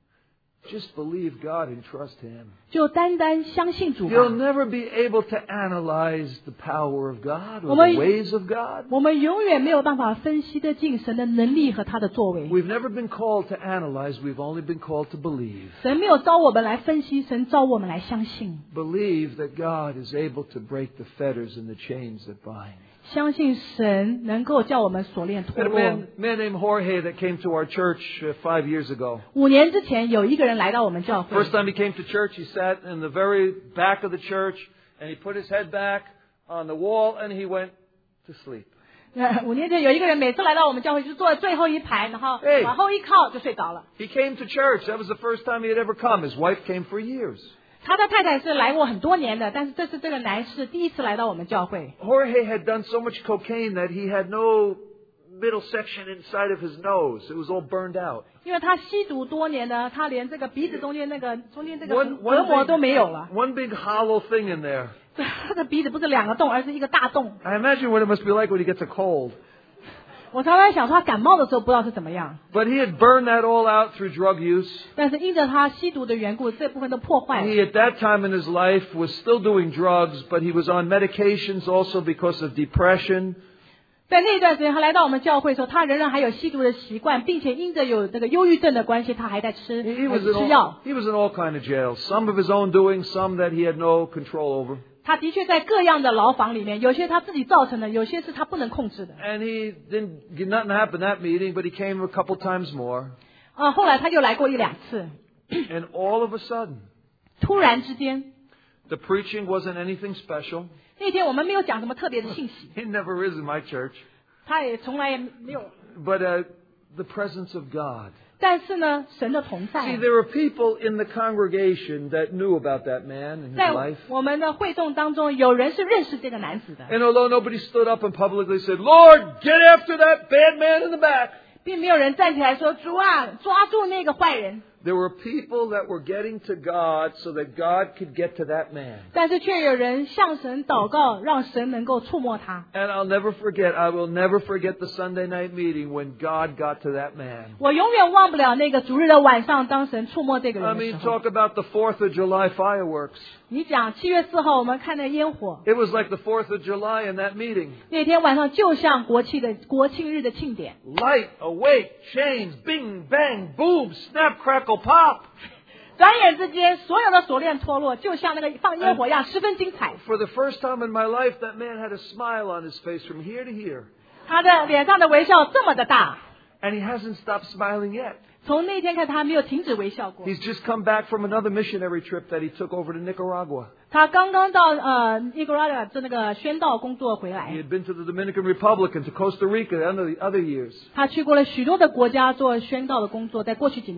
just believe God and trust Him. 就单单相信主吧。 You'll never be able to analyze the power of God or 我们- the ways of God. 我们永远没有办法分析得尽神的能力和他的作为。 We've never been called to analyze. We've only been called to believe. 神没有召我们来分析，神召我们来相信。 Believe that God is able to break the fetters and the chains that bind. 相信神能够叫我们锁链 I 脱 had a 落。 man, man named Jorge that came to our church uh, five years ago. 五年之前，有一个人来到我们教会。 First time he came to church, he sat in the very back of the church, and he put his head back on the wall, and he went to sleep. 呃五年前有一个人每次来到我们教会就坐在最后一排，然后 Hey. 往后一靠就睡着了。 He came to church. That was the first time he had ever come. His wife came for years. 他的太太是来过很多年的，但是这次这个男士第一次来到我们教会。 Jorge had done so much cocaine that he had no middle section inside of his nose. It was all burned out. 因为他吸毒多年呢，他连这个鼻子中间那个中间这个 One, 隔 one, 膜都 big, 没有了。 one big hollow thing in there. 他的鼻子不是两个洞，而是一个大洞。 I imagine what it must be like when he gets a cold. 我常常想说，他感冒的时候不知道是怎么样， But he had burned that all out through drug use. 但是因着他吸毒的缘故，这部分都破坏了。 He, at that time in his life, was still doing drugs, but he was on medications also because of depression. 在那一段时间，他来到我们教会的时候，他仍然还有吸毒的习惯，并且因着有这个忧郁症的关系，他还在吃 He, he 呃 was in 吃 all, 药。 he was in all kind of jails. Some of his own doing, some that he had no control over. 他的确在各样的牢房里面，有些他自己造成的，有些是他不能控制的。 And he didn't, nothing happened that meeting, but he came a couple times more. 啊，后来他又来过一两次， And all of a sudden, 突然之间， the preaching wasn't anything special. 那天我们没有讲什么特别的信息， It never is in my church. 他也从来也没有。 But uh, the presence of God. 但是呢，神的同在 See, there were people in the congregation that knew about that man and his 在 life. 我们的会众当中，有人是认识这个男子的， And although nobody stood up and publicly said, Lord, get after that bad man in the back, 并没有人站起来说：“主啊，抓住那个坏人。” there were people that were getting to God so that God could get to that man. 但是却有人向神祷告，让神能够触摸他。 And I'll never forget, I will never forget the Sunday night meeting when God got to that man. 我永远忘不了那个主日的晚上，当神触摸这个 I 人的时 mean, 候。 talk about the fourth of July fireworks. 你讲七月四号我们看那烟火， It was like the fourth of July in that meeting. 那天晚上就像国庆的国庆日的庆典。 Light, awake, chains, bing, bang, boom, snap, crackle, pop. 转眼之间，所有的锁链脱落，就像那个放烟火一样，十分精彩。 For the first time in my life, that man had a smile on his face from here to here. 他的脸上的微笑这么的大， And he hasn't stopped smiling yet. 从那天开始他没有停止微笑过。 He's just come back from another missionary trip that he took over to Nicaragua. 他刚刚到呃尼古拉的这那个宣道工作回 He 来， had been to the Dominican Republic and to Costa Rica and the other years. 他去过了许多的国家做宣道的工作，在过去几年里。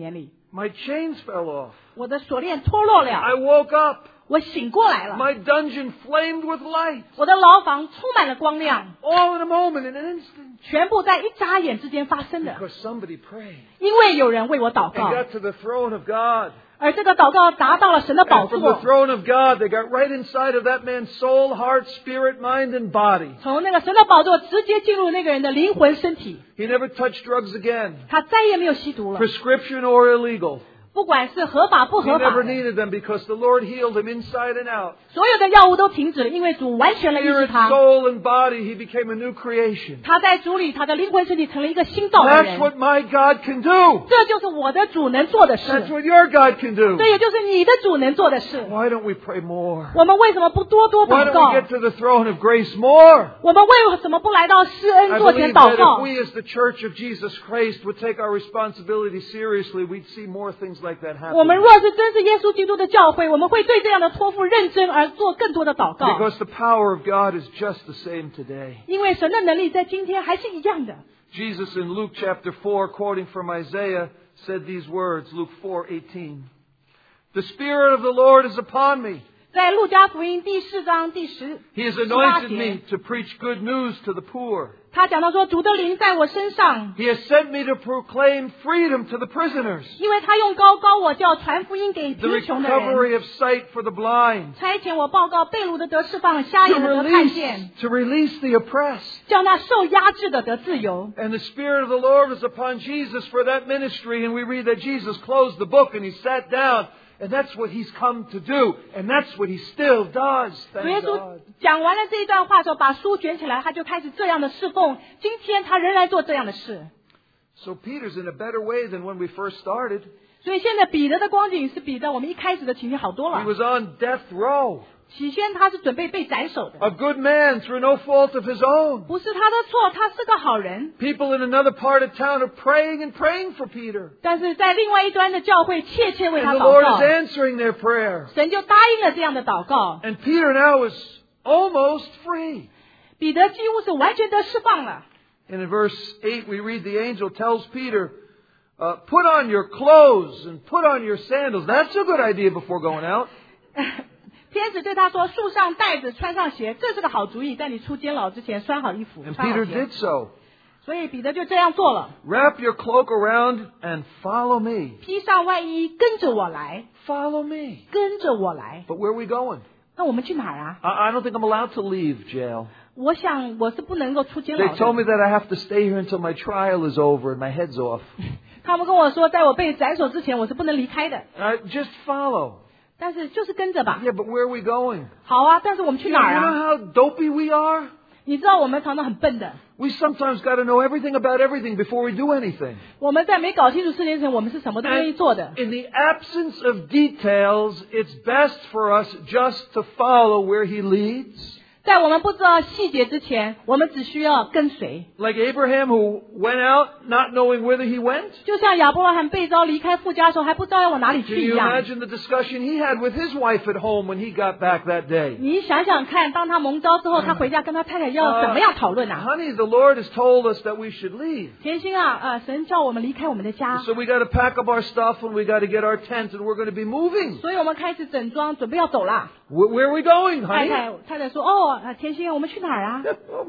My chains fell off. 我的锁链脱落 I 了， woke up. 我醒过来了， My dungeon flamed with light. 我的牢房充满了光亮， All in a moment, in an instant. 全部在一眨眼之间发生的， Because somebody prayed 因为有人为我祷 and 告， got to the throne of God. 而这个祷告达到了神的宝 And from the 座， throne of God, they got right inside of that man's soul, heart, spirit, mind, and body. 从那个神的宝座直接进入那个人的灵魂身体， He never touched drugs again, 他再也没有吸毒了， prescription or illegal. 不管是合法不 He 合法 never 的， needed them because the Lord healed him inside and out. 所有的药物都停止了，因为主完全的医治 Spirit, 他。 soul, and body, he became a new creation. 他在主里，他的灵魂身体成了一个新造的 That's 人。 what my God can do. 这就是我的主能做的 That's 事， what your God can do. 这也就是你的主能做的事。 Why don't we pray more? 我们为什么不多多 Why 祷 don't 告 we？get to the throne of grace more? 我们为什么不来到施 I 恩座前 believe 祷 that 告 if？we as the Church of Jesus Christ would take our responsibility seriously, we'd see more things like that 我们 happen. 若是真是耶稣基督的教会，我们会对这样的托付认真而做更多的祷告， Because the power of God is just the same today. 因为神的能力在今天还是一样的。 Jesus in Luke chapter four, quoting from Isaiah, said these words, Luke four eighteen. The Spirit of the Lord is upon me. 在路加福音第四章第十 He has 十八 anointed 节， me to preach good news to the poor. 他讲到说，主的灵在我身上， He has sent me to proclaim freedom to the prisoners, 因为他用高高我叫传福音给 the 贫穷的人， recovery of sight for the blind, 差遣我报告被掳的得释放，瞎 to 眼的得看 release, 见， to release the oppressed. 叫那受压制的得自由。 And the Spirit of the Lord was upon Jesus for that ministry. And we read that Jesus closed the book and he sat down. And that's what he's come to do. And that's what he still does. 主耶 Thank 稣 God. 讲完了这一段话之后，把书卷起来，他就开始这样的侍奉。今天他仍然做这样的事。 So Peter's in a better way than when we first started. 所以现在彼得的光景是比在我们一开始的情形好多 He 了。 was on death row. 起先他是准备被斩首的， A good man through no fault of his own. 不是他的错，他是个好人。 People in another part of town are praying and praying for Peter. 但是在另外一端的教会切切为 And 他 the 祷 Lord 告 is，answering their prayer. 神就答应了这样的祷告。 And Peter now is almost free. 彼得几乎是完全的释放了。 And in verse eight we read the angel tells Peter, uh, put on your clothes and put on your sandals. That's a good idea before going out. 天使对他说：“束上带子，穿上鞋，这是个好主意。在你出监牢之前，穿好衣服， And 穿好 Peter 鞋。 did so. ” 所以彼得就这样做了， Wrap your cloak around and follow me. 披上外衣，跟着我来， Follow me. 跟着我来。 But where are we going? 那我们去哪儿啊？ I, I don't think I'm allowed to leave jail. 我想我是不能够出监 They 牢 told me 的。 that I have to stay here until my trial is over and my head's off. 他们跟我说，在我被斩首之前，我是不能离开的。 Uh, just follow. 但是就是跟着吧。 Yeah, but where are we going? 好啊，但是我们去 You know, 哪儿 you 啊？ know how dopey we are? 你知道我们常常很笨的。 We sometimes got to know everything about everything before we do anything. 我们在没搞清楚事情前，我们是什么都愿意做的。 In the absence of details, it's best for us just to follow where he leads. 在我们不知道细节之前，我们只需要跟随。 Like Abraham who went out not knowing whither he went. 就像亚伯拉罕被召离开父家的时候，还不知道要往哪里 Can 去一 you 样。 imagine the discussion he had with his wife at home when he got back that day? 你想想看，当他蒙召之后，他回家跟他太太要怎么样讨论啊？ Honey, the Lord has told us that we should leave. 甜心啊，呃，神叫我们离开我们的家， So we got to pack up our stuff and we got to get our tent and we're going to be moving. 所以我们开始整装，准备要走啦。 Where, where are we going, 太 honey? 太太太说：“哦，呃甜心啊，我们去哪儿啊？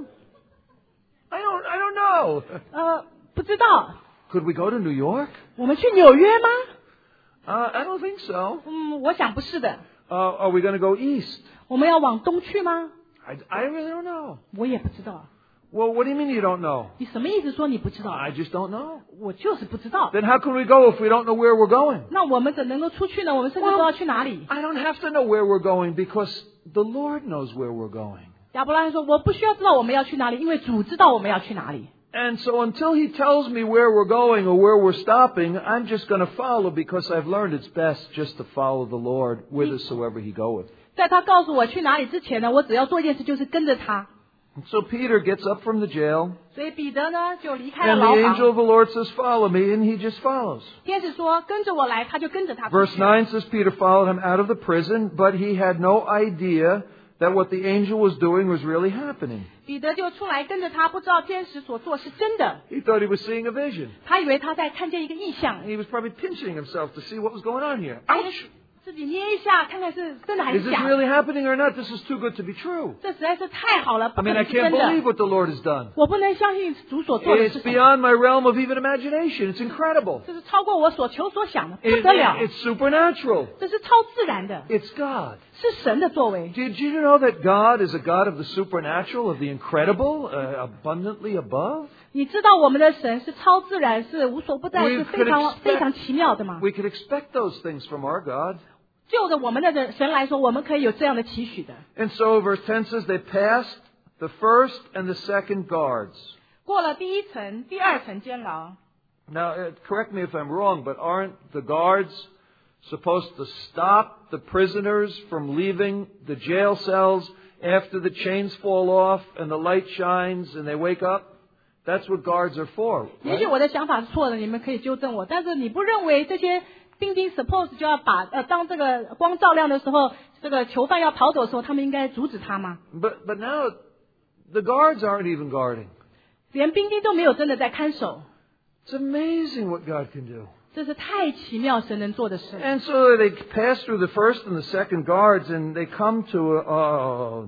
I don't, I don't know. 呃，不知道。 Could we go to New York? 我们去纽约吗？ Uh, I don't think so. 嗯，我想不是的。 Uh, are we going to go east? 我们要往东去吗？ I, I really don't know. 我也不知道。 Well, what do you mean you don't know? 你什么意思？说你不知道？ I just don't know. 我就是不知道。 Then how can we go if we don't know where we're going? 那我们怎能够出去呢？我们甚至不知道去哪里。 I don't have to know where we're going because the Lord knows where we're going. 亚伯拉罕说：“我不需要知道我们要去哪里，因为主知道我们要去哪里。” And so until he tells me where we're going or where we're stopping, I'm just going to follow because I've learned it's best just to follow the Lord whithersoever he goeth. 在他告诉我去哪里之前呢，我只要做一件事，就是跟着他。 And so Peter gets up from the jail, 所以彼得呢就离开了 and 牢 the angel 房。 of the Lord says, follow me, and he just follows. 天使说：“跟着我来。”他就跟着他出 Verse 去。 nine says Peter followed him out of the prison, but he had no idea that what the angel was doing was really happening. 彼得就出来跟着他，不知道天使所做是真的。 He thought he was seeing a vision. 他以为他在看见一个异象。 And he was probably pinching himself to see what was going on here. Ouch! 自己捏一下，看看是真的还 Is 是 this 假 really 的。 happening or not? This is too good to be true. 这实在是太好了， I 不可 mean, I 能是真 can't believe 的。 what the Lord has done. 我不能相信主所做的 It's 是什么， beyond my realm of even imagination. It's incredible. 这是超过我所求所想的，不 It- 得了。 it's supernatural. 这是超自然的， It's God. 是神的作为。 Did you know that God is a God of the supernatural, of the incredible, uh, abundantly above? 你知道我们的神是超自然，是无所不在， We 是 could 非常 expect- 非常奇妙的嘛。 We could expect those things from our God. 就着我们的神来说，我们可以有这样的期许的。 And so verse ten says they passed the first and the second guards. 过了第一层、第二层监牢。 Now, uh, correct me if I'm wrong, but aren't the guards supposed to stop the prisoners from leaving the jail cells after the chains fall off and the light shines and they wake up? That's what guards are for. 也许 Right? 我的想法是错的，你们可以纠正我。但是你不认为这些兵丁 suppose 就要把呃，当这个光照亮的时候，这个囚犯要逃走的时候，他们应该阻止他吗？ But, but now the guards aren't even guarding. 连兵丁都没有真的在看守， It's amazing what God can do. 这是太奇妙神能做的事。 And so they pass through the first and the second guards and they come to a, oh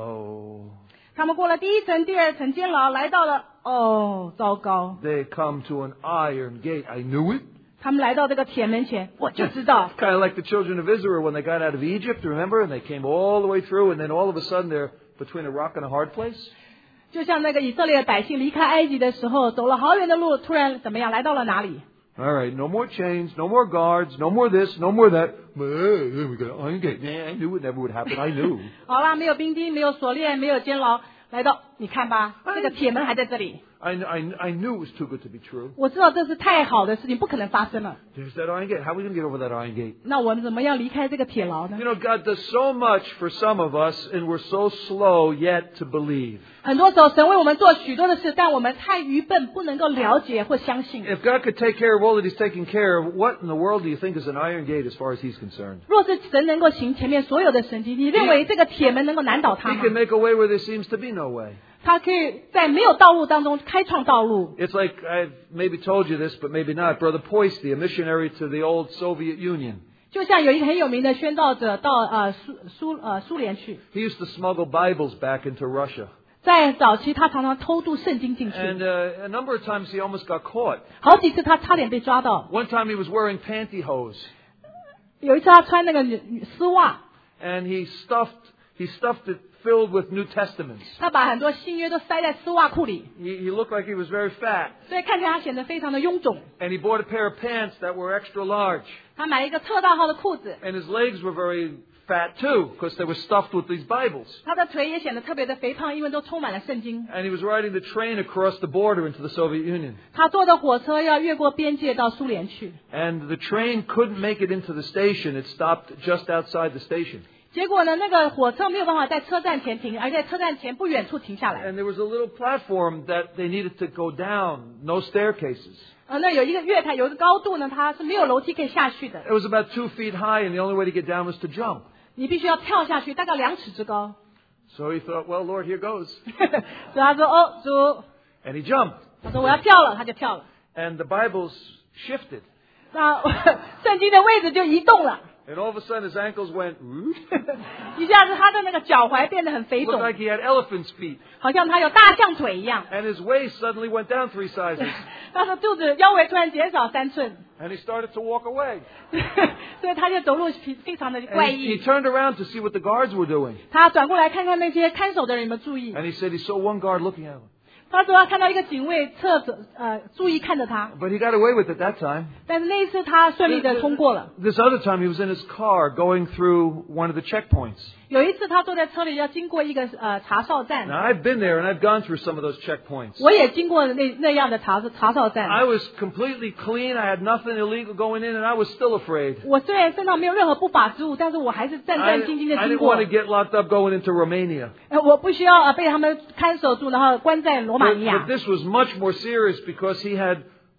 no. 他们过了第一层、第二层监牢，来到了哦，糟糕！ They come to an iron gate. I knew it. 他们来到这个铁门前，我就知道。 Kind of like the children of Israel when they got out of Egypt, remember? And they came all the way through and then all of a sudden they're between a rock and a hard place. 就像那个以色列百姓离开埃及的时候，走了好远的路，突然怎么样，来到了哪里？ All right, no more chains, no more guards, no more this, no more that. Hey, we got an iron gate. Yeah, I knew it never would happen. I knew. 好啦，没有兵丁，没有锁链，没有监牢，来到你看吧，这个铁门还在这里。 I, I, I knew it was too good to be true. 我知道这是太好的事情，不可能发生了。 There's that iron gate. How are we going to get over that iron gate? 那我们怎么样离开这个铁牢呢 You？know, God does so much for some of us, and we're so slow yet to believe. 很多时候，神为我们做许多的事，但我们太愚笨，不能够了解或相信。 If God could take care of all that He's taking care of, what in the world do you think is an iron gate as far as He's concerned? 若是神能够行前面所有的神迹，你认为这个铁门能够难倒他 He 吗 can？make a way where there seems to be no way. 他可以在没有道路当中开创道路。 It's like, I've maybe told you this, but maybe not. Brother Poisty, a missionary to the old Soviet Union. 就像有一个很有名的宣道者到呃苏苏呃苏联去， He used to smuggle Bibles back into Russia. 在早期他常常偷渡圣经进去， And uh, a number of times he almost got caught. 好几次他差点被抓到。 One time he was wearing pantyhose. 有一次他穿那个女女丝袜， And he stuffed, he stuffed it filled with New Testaments. 他把很多新约都塞在丝袜裤里， He, he looked like he was very fat. 所以看起来他显得非常的臃肿。 And he bought a pair of pants that were extra large. 他买了一个特大号的裤子， And his legs were very fat too, because they were stuffed with these Bibles. 他的腿也显得特别的肥胖，因为都充满了圣经。 And he was riding the train across the border into the Soviet Union. 他坐的火车要越过边界到苏联去， And the train couldn't make it into the station. It stopped just outside the station. 结果呢，那个火车没有办法在车站前停，而在车站前不远处停下来。 And there was a little platform that they needed to go down, no staircases. 呃，那有一个月台，有一个高度呢，它是没有楼梯可以下去的， It was about two feet high, and the only way to get down was to jump. 你必须要跳下去，大概两尺之高。 So he thought, well, Lord, here goes. 所以他说：“哦，主， And he jumped. 他说我要跳了，他就跳了。 And the Bibles shifted. 那圣经的位置就移动了， And all of a sudden his ankles went, "Oop." 一下子他的那个脚踝变得很肥 Looked 肿， like he had elephant's feet. 好像他有大象腿一样。 And his waist suddenly went down three sizes. 他说肚子腰围突然减少三寸， And he started to walk away. 所以他就走路非非常的 And 怪 he, he 异。 turned around to see what the guards were doing. 他转过来看看那些看守的人有没有注意。 And he said he saw one guard looking at him. 他说他看到一个警卫侧着呃注意看着他， But he got away with it that time. 但是那一次他顺利的通过了。 This other time he was in his car going through one of the checkpoints. 有一次他坐在车里要经过一个呃查哨站， Now I've been there and I've gone through some of those checkpoints. 我也经过那那样的查查哨站。 I was completely clean. I had nothing illegal going in and I was still afraid. 我虽然身上没有任何不法之物，但是我还是战 I, 战兢兢的 I 经 didn't 过 want。to get locked up going into Romania. 呃，我不需要呃被他们看守住，然后关在罗马 But, 尼 but 亚。 this was much more serious because he had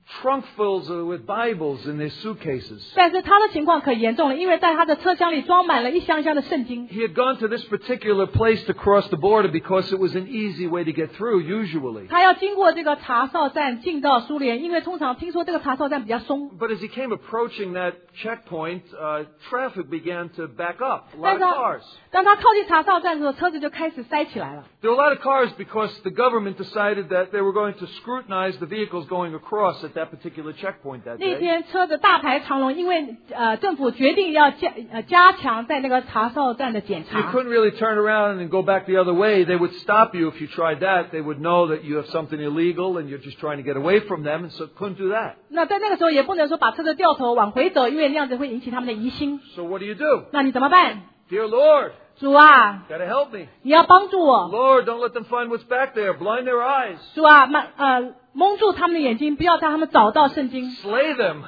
trunk fills with Bibles in their suitcases. 但是他的情况可严重了，因为在他的车厢里装满了一箱箱的圣经。 He had gone to this particular place to cross the border because it was an easy way to get through, usually. 他要经过这个查哨站进到苏联，因为通常听说这个查哨站比较松。 But as he came approaching that checkpoint, uh, traffic began to back up. A 但 lot 是 of 他 cars. 当他靠近查哨站的时候，车子就开始塞起来了。 There were a lot of cars because the government decided that they were going to scrutinize the vehicles going across at that particular checkpoint that 那 day. 天车子大排长龙，因为呃政府决定要加呃加强在那个查哨站的检 You 查。 couldn't really turn around and go back the other way. They would stop you if you tried that. They would know that you have something illegal and you're just trying to get away from them, and so couldn't do that. 那在那个时候也不能说把车子掉头往回走，因为那样子会引起他们的疑心。 So what do you do? 那你怎么办？ Dear Lord, 主啊， gotta help me. 你要帮助我。 Lord, don't let them find what's back there. Blind their eyes. 主啊，蒙呃蒙住他们的眼睛，不要让他们找到圣经。 Slay them.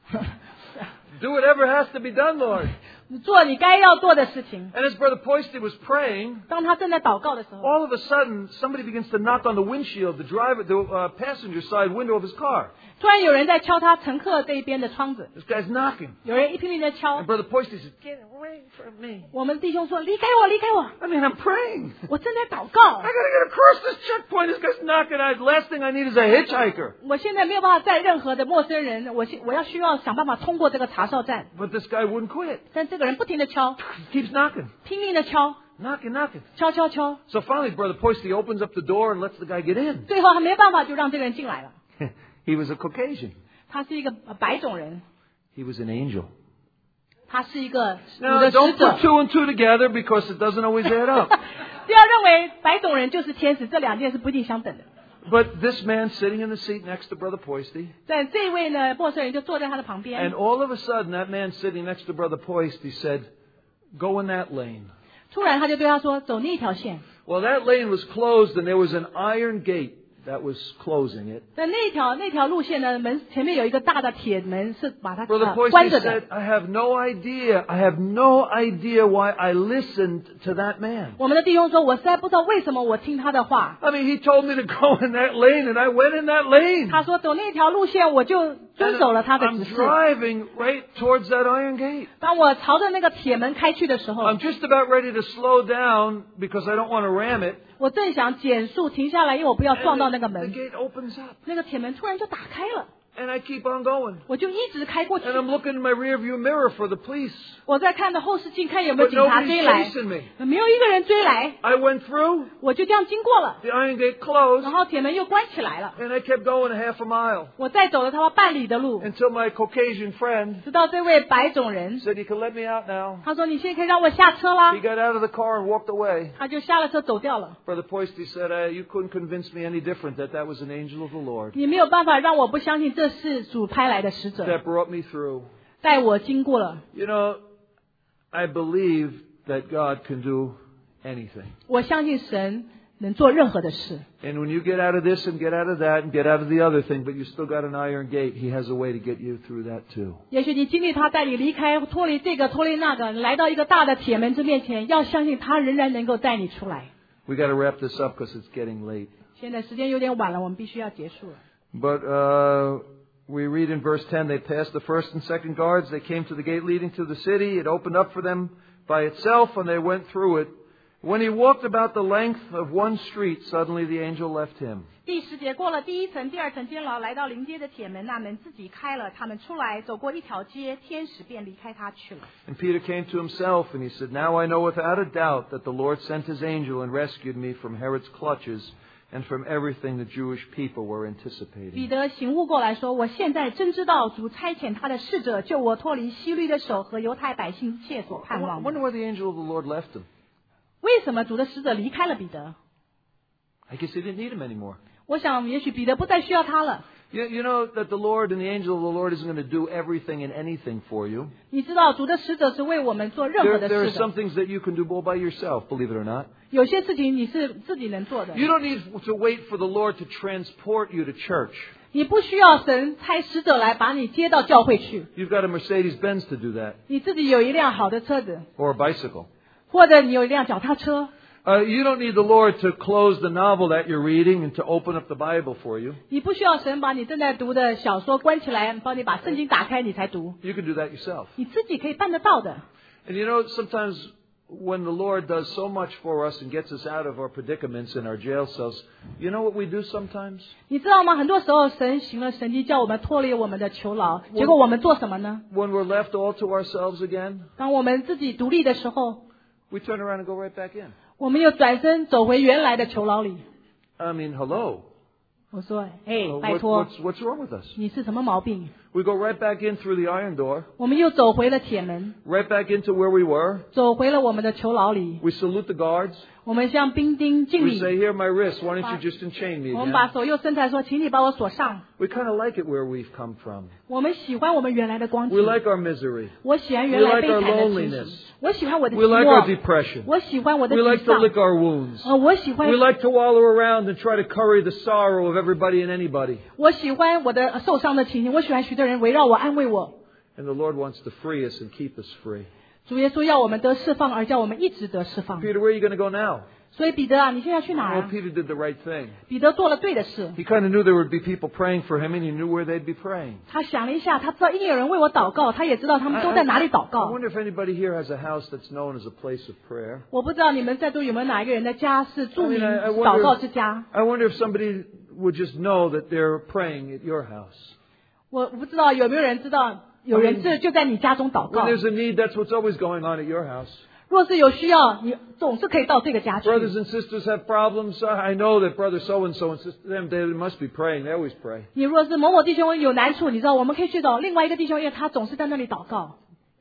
Do whatever has to be done, Lord. 做你该要做的事情。 And as Brother Poisty was praying, 当他正在祷告的时候， all of a sudden, somebody begins to knock on the windshield, the driver, the uh, passenger side window of his car. 突然有人在敲他乘客这一边的窗子， This guy's knocking. 有人一拼命的敲 And。Brother Poisty says, get away from me. 我们弟兄说：“离开我，离开我！ I mean, I'm praying. 我正在祷告 I，gotta get across this checkpoint. This guy's knocking. I, last thing I need is a hitchhiker. 我现在没有办法载任何的陌生人，我现我要需要想办法通过这个查哨站。 But this guy wouldn't quit. 但这个人不停的敲， He keeps knocking, 拼命的敲， knocking, knocking. 敲敲敲， So finally, Brother Poisty opens up the door and lets the guy get in. 最后他没办法，就让这个人进来了。 He was a Caucasian. 他是一个呃白种人， He was an angel. 他是一个主 Now, 的使 don't 者 put。two and two together because it doesn't always add up. 不要认为白种人就是天使，这两件是不一定相等的。 But this man sitting in the seat next to Brother Poisty, 但这位呢，陌生人就坐在他的旁 and 边， all of a sudden, that man sitting next to Brother Poisty said, "Go in that lane." 突然他就对他说：“走那条线。” Well, that lane was closed, and there was an iron gate that was closing it. 在那条那条路线呢，门前面有一个大的铁门，是把它、 Brother 呃、关 Poisty 着的 said, "I have no idea. I have no idea why I listened to that man." 我们的弟兄说：“我实在不知道为什么我听他的话。 I mean, he told me to go in that lane, and I went in that lane. 他说走那条路线，我就遵守了他的 I'm 指示。 driving right towards that iron gate. 当我朝着那个铁门开去的时候， I'm just about ready to slow down because I don't want to ram it. 我正想减速停下来，因为我不要撞到那个 And the 门。 gate opens up, 那个铁门突然就打开了， and I keep on going. 我就一直开过去。 And I'm looking in my rearview mirror for the police, 我在看着后视镜，看有没有 but 警察 nobody's 追来， chasing me. 没有一个人追来， I went through, 我就这样经过了， the iron gate closed, 然后铁门又关起来了。 and I kept going a half a mile 我再走了差不多半里的路， until my Caucasian friend 直到这位白种人 said he could let me out now. 他说：“你现在可以让我下车啦。 He got out of the car and walked away. ” 他就下了车走掉了。 Brother Poisty said, uh, "You couldn't convince me any different that that was an angel of the Lord 你没有办法让我不相信这是主派来的使者， that brought me through." 带我经过了。 You know, I believe that God can do anything. 我相信神能做任何的事。 And when you get out of this and get out of that and get out of the other thing, but you still got an iron gate, He has a way to get you through that too. 也许你经历他带你离开，脱离这个，脱离那个，来到一个大的铁门之面前，要相信他仍然能够带你出来。 We got to wrap this up because it's getting late. 现在时间有点晚了，我们必须要结束了。 But uh, we read in verse ten, they passed the first and second guards. They came to the gate leading to the city. It opened up for them by itself, and they went through it. When he walked about the length of one street, suddenly the angel left him. 第十节过了第一层、第二层监牢，来到临街的铁门，那门自己开了，他们出来，走过一条街，天使便离开他去了。 And Peter came to himself, and he said, "Now I know without a doubt that the Lord sent his angel and rescued me from Herod's clutches and from everything the Jewish people were 彼 anticipating." 得醒悟过来说：“我现在真知道主差遣他的使者救我脱离希律的手和犹太百姓切所 I 盼望的。 wonder why the angel of the Lord left him. 为什么主的使者离开了彼得？ I guess he didn't need him anymore. 我想，也许彼得不再需要他了。 You, you know that the Lord and the angel of the Lord isn't going to do everything and anything for you. 你知道，主的使者是为我们做任何 There, 的 there are 事 some 的。 things that you can do all by yourself, believe it or not. 有些事情你是自己能做的， You don't need to wait for the Lord to transport you to church. 你不需要神差使者来把你接到教会去。 You've got a Mercedes-Benz to do that, 你自己有一辆好的车子， or a bicycle. 或者你有一辆脚踏车。 Uh, you don't need the Lord to close the novel that you're reading and to open up the Bible for you. 你不需要神把你正在读的小说关起来，帮你把圣经打开，你才读。 You can do that yourself. 你自己可以办得到的。 And you know, sometimes when the Lord does so much for us and gets us out of our predicaments in our jail cells, you know what we do sometimes? 你知道吗？很多时候神行了神迹，叫我们脱离我们的囚牢，结果我们做什么呢？ When we're left all to ourselves again, 当我们自己独立的时候， we turn around and go right back in. 我们又转身走回原来的囚牢里。 I mean, hello. 我说，哎， Uh, 拜 what, 托， what's, what's wrong with us? 你是什么毛病？ We go right back in through the iron door, 我们又走回了铁门， right back into where we were. 走回了我们的囚牢里。 We salute the guards. 我们向兵丁敬 We 礼， say, here, my wrist. Why don't you just enchain me 我们把 again? 手又伸出来说，请你把我锁上。 We kind of like it where we've come from. 我们喜欢我们原来的光 We 景， like our misery. 我喜欢原来 We 悲 like 惨 our 的情 loneliness. 形，我喜欢我的 We 寂 like our 寞， depression. 我喜欢我的 We 沮 like to 丧， lick our wounds. 呃，我喜欢 We like to wallow around and try to curry the sorrow of everybody and anybody. 我喜欢我的受伤的情形，我喜欢许多人围绕我安慰我。 And the Lord wants to free us and keep us free. 主耶稣要我们得释放，而叫我们一直得释放。 Peter, where are you going to go now? 所以彼得啊，你现在去哪儿 Well, 啊？ Peter did the right thing. 彼得做了对的事， He kind of knew there would be people praying for him, and he knew where they'd be praying. 他想了一下，他知道一定有人为我祷告，他也知道他们 I, 都在哪里祷 I 告。 wonder if anybody here has a house that's known as a place of prayer. 我不知道你们在座有没有哪一个人的家是著 I 名 mean, I, I 祷告之 wonder, 家？ I wonder if somebody would just know that they're praying at your house. 我不知道有没有人知道有人这就在你家中祷 When 告。 there's a need, that's what's always going on at your house. 若是有需要，你总是可以到这个家去。 Brothers and sisters have problems. I know that brother so-and-so and sister them, they must be praying. They always pray. 你若是某某弟兄有难处，你知道我们可以去找另外一个弟兄，因为他总是在那里祷告。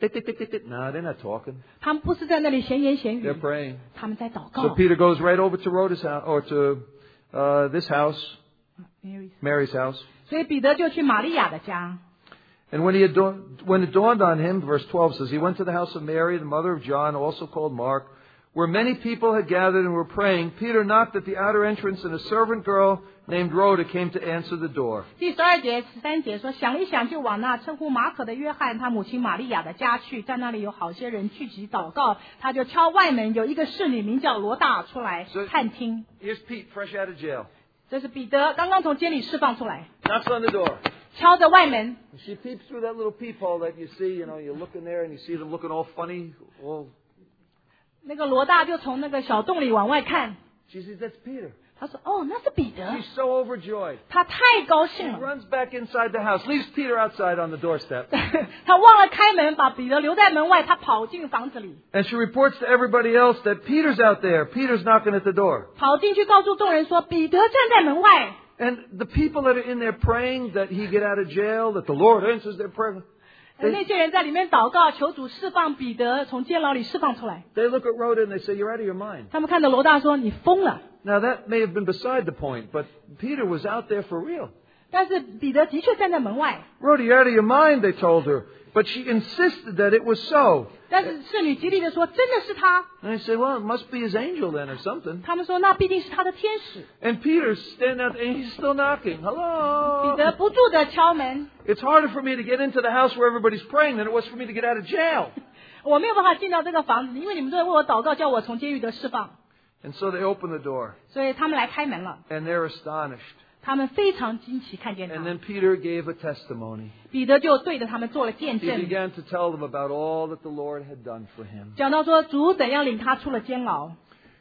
No, they're not talking. 他们不是在那里闲言闲语 They're，praying. 他们在祷 So 告。 Peter goes right over to Rhoda's house, or to uh, this house, Mary Mary's house. 所以彼得就去玛利亚的家。 And when he had dawned, when it dawned on him, verse twelve says, he went to the house of Mary, the mother of John, also called Mark, where many people had gathered and were praying. Peter knocked at the outer entrance, and a servant girl named Rhoda came to answer the door. 第十二节、十三节说，想一想就往那称呼马可的约翰他母亲玛利亚的家去，在那里有好些人聚集祷告，他就敲外门，有一个侍女名叫罗大出来 So- 探听。 Here's Pete, fresh out of jail. 这是彼得刚刚从监里释放出来， Knocks on the door. 敲着外门。 She peeps through that little peephole that you see. You know, you look in there and you see them looking all funny. All... 那个罗大就从那个小洞里往外看， She says, that's Peter. 他说：“哦，那是彼得。 She's so overjoyed. ” 他太高 She 兴了， runs back inside the house, leaves Peter outside on the doorstep. 他忘了开门，把彼得留在门外，他跑进房子里， And she reports to everybody else that Peter's out there. Peter's knocking at the door. 跑进去告诉众人说：“彼得站在门外。” And the people that are in there praying that he get out of jail, that the Lord answers their prayer, 那些人在里面祷告，求主释放彼得从监牢里释放出来。 they look at Rhoda and they say, you're out of your mind. 他们看着罗大说：“你疯了。 Now that may have been beside the point, but Peter was out there for real. ” 但是彼得的确站在门外。 Rhoda, you're out of your mind, they told her. But she insisted that it was so. 但是侍女极力的说：“真的是他。 And they say, well, it must be his angel then or something. ” 他们说：“那必定是他的天使。 And Peter's standing out there and he's still knocking. ” 彼得 Hello? 不住的敲门， It's harder for me to get into the house where everybody's praying than it was for me to get out of jail. 我没有办法进到这个房子，因为你们都在为我祷告，叫我从监狱得释放。 And so they open the door 所以他们来开门了， and they're astonished. 他们非常惊奇看见 And 他。 then Peter gave a testimony. 彼得就对着他们做了见 He 证， began to tell them about all that the Lord had done for him. 讲到说主怎样领他出了监牢。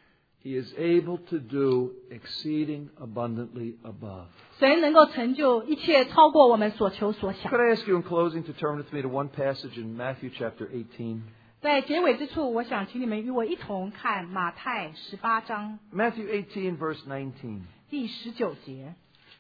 He is able to do exceeding abundantly above. 神能够成就一切超过我们所求所想。 Could I ask you in closing to turn with me to one passage in Matthew chapter eighteen? 在结尾之处，我想请你们与我一同看马太十八章 Matthew eighteen, verse nineteen. 第十九节。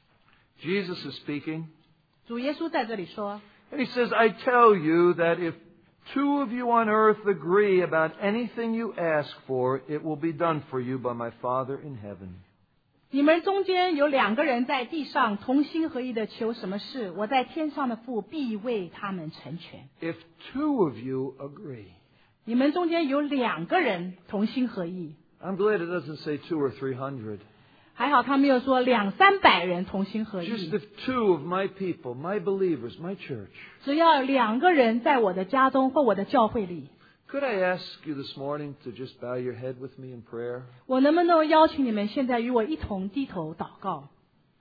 Jesus is speaking, 主耶稣在这里说 and he says, I tell you that if two of you on earth agree about anything you ask for, it will be done for you by my Father in heaven.：“ 你们中间有两个人在地上同心合意的求什么事，我在天上的父必为他们成全。 If two of you agree. ” 你们中间有两个人同心合意， I'm glad it doesn't say two or three hundred. 还好他没有说两三百人同心合 Just 意。 if two of my people, my believers, my church, 只要两个人在我的家中或我的教会里， Could I ask you this morning to just bow your head with me in prayer? 我能不能邀请你们现在与我一同低头祷告？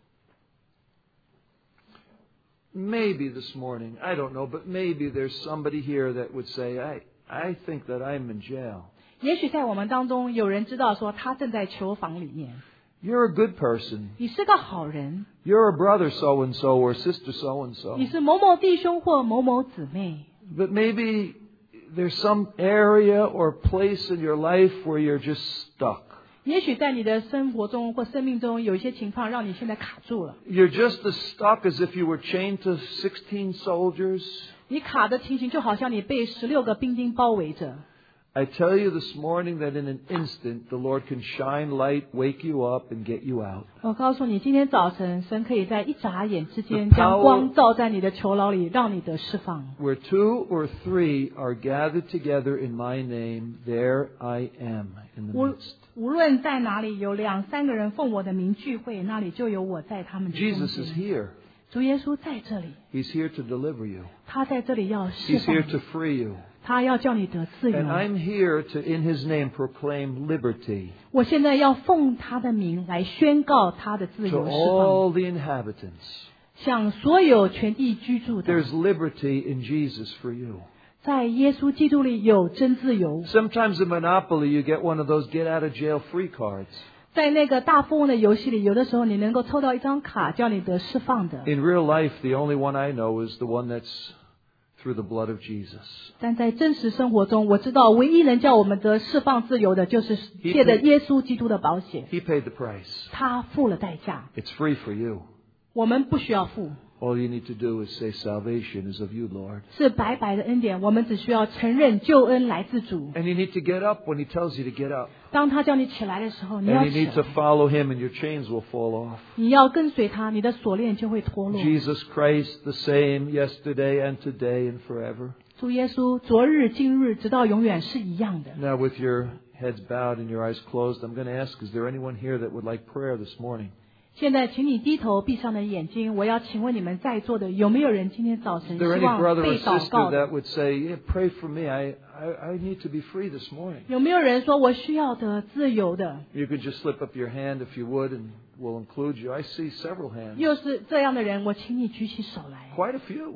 Maybe this morning, I don't know, but maybe there's somebody here that would say, I, I think that I'm in jail. 也许在我们当中有人知道说他正在囚房里面。 You're a good person. 你是个好人。 You're a brother so-and-so or sister so-and-so. 你是某某弟兄或某某姊妹。 But maybe there's some area or place in your life where you're just stuck. 也许在你的生活中或生命中有一些情况让你现在卡住了。 You're just as stuck as if you were chained to sixteen soldiers. 你卡的情形就好像你被十六个兵丁包围着。 I tell you this morning that in an instant the Lord can shine light, wake you up, and get you out. 我告诉你，今天早晨神可以在一眨眼之间将光照在你的囚牢里，让你得释放。 Where two or three are gathered together in my name, there I am in the 无 midst. 无论在哪里有两三个人奉我的名聚会，那里就有我在他们的中 Jesus is 间。 here. 主耶稣在这里， He's here to deliver you. 他在这里要释 He's 放 here 你， to free you. 他要叫你得自由。 And I'm here to, in His name, proclaim liberty 我现在要奉他的名来宣告他的自 to 由释放， all the inhabitants. 向所有全地居住的， There's liberty in Jesus for you. 在耶稣基督里有真自由。 Sometimes in Monopoly you get one of those get out of jail free cards. 在那个大富翁的游戏里，有的时候你能够抽到一张卡，叫你得释放的。 In real life, the only one I know is the one that's through the blood of Jesus. 但在真实生活中，我知道唯一能叫我们得释放自由的，就是借着耶稣基督的宝血。 He paid the price. 他付了代价， It's free for you. 我们不需要付， All you need to do is say salvation is of you, Lord. 是白白的恩典。我们只需要承认救恩来自主。 And you need to get up when He tells you to get up. 当他叫你起来的时候，你要 And you 起 need to 来， follow Him and your chains will fall off. 你要跟随他，你的锁链就会脱落。 Jesus Christ, the same yesterday and today and forever. 主耶稣，昨日、今日，直到永远是一样的。 Now with your heads bowed and your eyes closed, I'm going to ask, is there anyone here that would like prayer this morning? 现在，请你低头，闭上的眼睛。我要请问你们在座的，有没有人今天早 Is 晨 there 希 any 望 brother or 被祷 sister 告的？ that would say, yeah, pray for me. I, I, I need to be free this morning. 有没有人说我需要的自由的？ You could just slip up your hand if you would, and we'll include you. I see several hands. 又是这样的人，我请你举起手来。 Quite a few.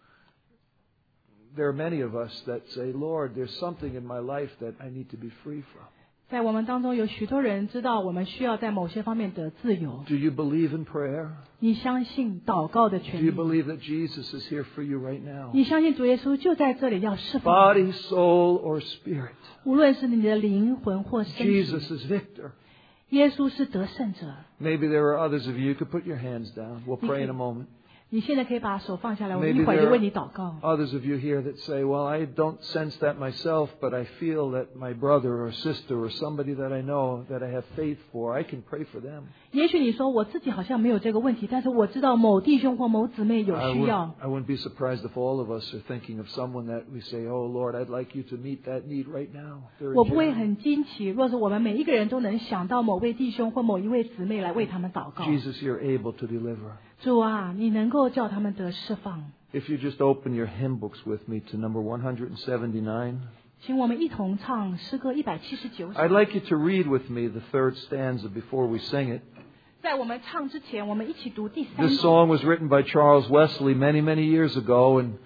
There are many of us that say, Lord, there's something in my life that I need to be free from. 在我们当中有许多人知道，我们需要在某些方面得自由。 Do you believe in prayer? 你相信祷告的 Do 权 you 利？ believe that Jesus is here for you right now? 你相信主耶稣就在这里要释放， Body, soul, or spirit. 无论是你的灵魂或身体， Jesus is victor. 耶稣是得胜者。 Maybe there are others of you. You could put your hands down. We'll pray in a moment. 你现在可以把手放下来，我们 Maybe 一会儿 there 就为 are 你祷告。 others of you here that say, well, I don't sense that myself, but I feel that my brother or sister or somebody that I know that I have faith for, I can pray for them. 也许你说我自己好像没有这个问题，但是我知道某弟兄或某姊妹有 I 需 wouldn't, 要。 I wouldn't be surprised if all of us are thinking of someone that we say, oh, Lord, I'd like you to meet that need right now. They're in 我不会 jail. 很惊奇，若是我们每一个人都能想到某位弟兄或某一位姊妹来为他们祷告。 Jesus, you're able to deliver. 主啊，你能够叫他们得释放。 If you just open your hymn books with me to number one seventy-nine. 请我们一同唱诗歌一百七十九首。 I'd like you to read with me the third stanza before we sing it. 在我们唱之前，我们一起读第三 This 首。 song was written by Charles Wesley many, many years ago, and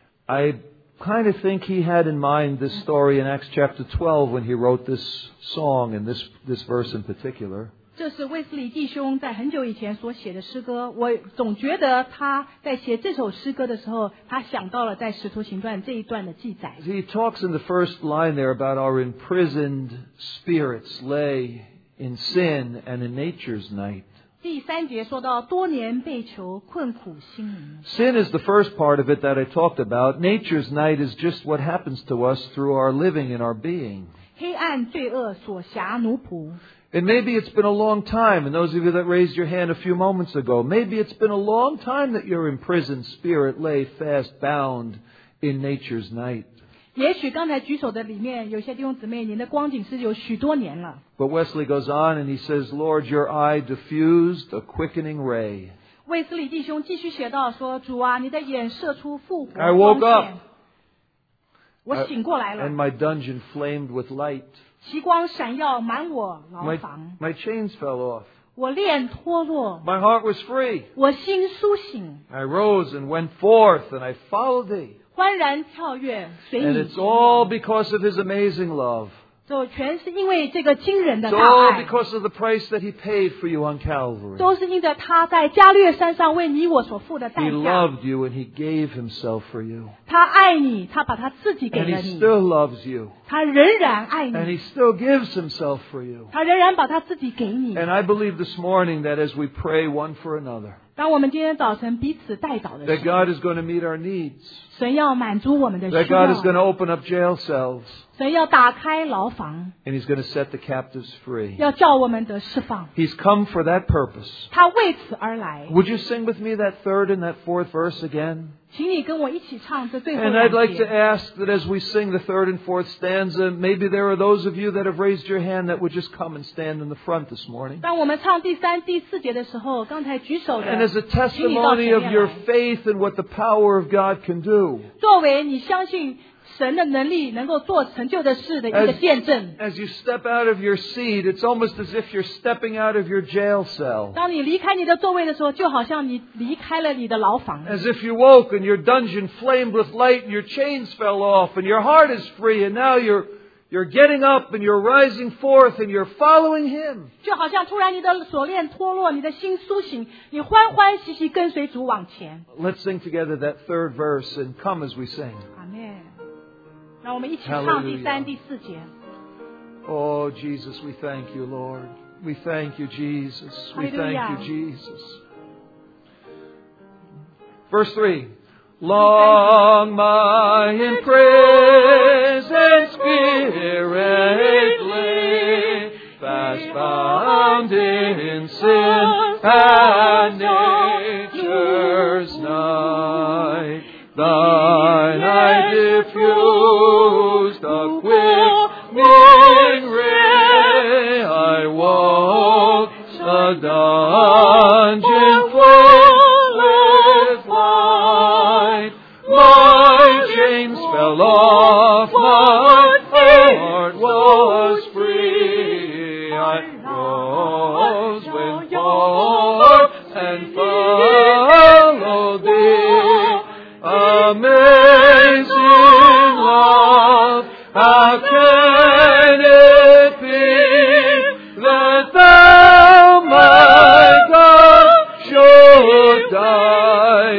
I kind of think he had in mind this story in Acts chapter twelve when he wrote this song and this, this verse in particular. 这是卫斯理弟兄在很久以前所写的诗歌。我总觉得他在写这首诗歌的时候，他想到了在《使徒行传》这一段的记载。 He talks in the first line there about our imprisoned spirits lay in sin and in nature's night. 第三节说到多年被囚困苦心灵。 Sin is the first part of it that I talked about. Nature's night is just what happens to us through our living and our being. 黑暗罪恶所辖奴仆。 And maybe it's been a long time, and those of you that raised your hand a few moments ago, maybe it's been a long time that your imprisoned spirit lay fast bound in nature's night. 也许刚才举手的里面有些弟兄姊妹，您的光景是有许多年了。 But Wesley goes on and he says, Lord, your eye diffused a quickening ray. 卫斯理弟兄继续写到说：主啊，你的眼射出复活 I 光 woke up. 线。 我醒过来 and 了， my dungeon flamed with light. 奇光闪耀满我牢 My, 房， my chains fell off. 我链脱落， My heart was free. 我心苏醒， I rose and went forth, and I followed thee. 欢然跳跃，随 And 你 it's 前 all 往。 because of His amazing love. 就全是因为这个惊人的 It's 大 all 爱， because of the price that He paid for you on Calvary. 都是因着他在加略山上为你我所付的代 He 价。 loved you and He gave Himself for you. 他爱你，他把他自己给 And 了 He 你， still loves you. 他仍然爱 And 你， He still gives Himself for you. 他仍然把他自己给你。 And I believe this morning that as we pray one for another, 当我们今天早晨彼此代祷的 that 时候， God is going to meet our needs. 神要满足我们的 That 需 God is going 要， to open up jail cells. 神要打开牢房， And He's going to set the captives free. 要叫我们得释放。 He's come for that purpose. 他为此而来， Would you sing with me that third and that fourth verse again? 请你跟我一起唱这最后 And 两 I'd like to 节。 ask that as we sing the third and fourth stanza, maybe there are those of you that have raised your hand that would just come and stand in the front this morning. 当我们唱第三、第四节的时候，刚才举手的， And as a 请你到前 testimony 面 of your 来， faith and what the power of God can do, 作为你相信神的能力能够做成就的事的一个 as, 见证。 as you step out of your seat, it's almost as if you're stepping out of your jail cell. 当你离开你的座位的时候，就好像你离开了你的牢房， As if you woke and your dungeon flamed with light and your chains fell off and your heart is free and now you're, you're getting up and you're rising forth and you're following Him. 就好像突然你的锁链脱落，你的心苏醒，你欢欢喜喜跟随主往前。 Let's sing together that third verse and come as we sing. 阿门。让我们一起唱 Hallelujah. 第三、第四节。 Oh, Jesus, we thank you, Lord. We thank you, Jesus. We thank Hallelujah. you, Jesus. Verse three. Long my imprisoned spirit lay, fast bound in sin and nature's night. Thine I diffused the quickening ray. I walked the dungeon full with light. My chains fell off, my heart was free. I rose, went forth, and followed thee. Amazing love, how can it be that thou, my God, should die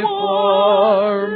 for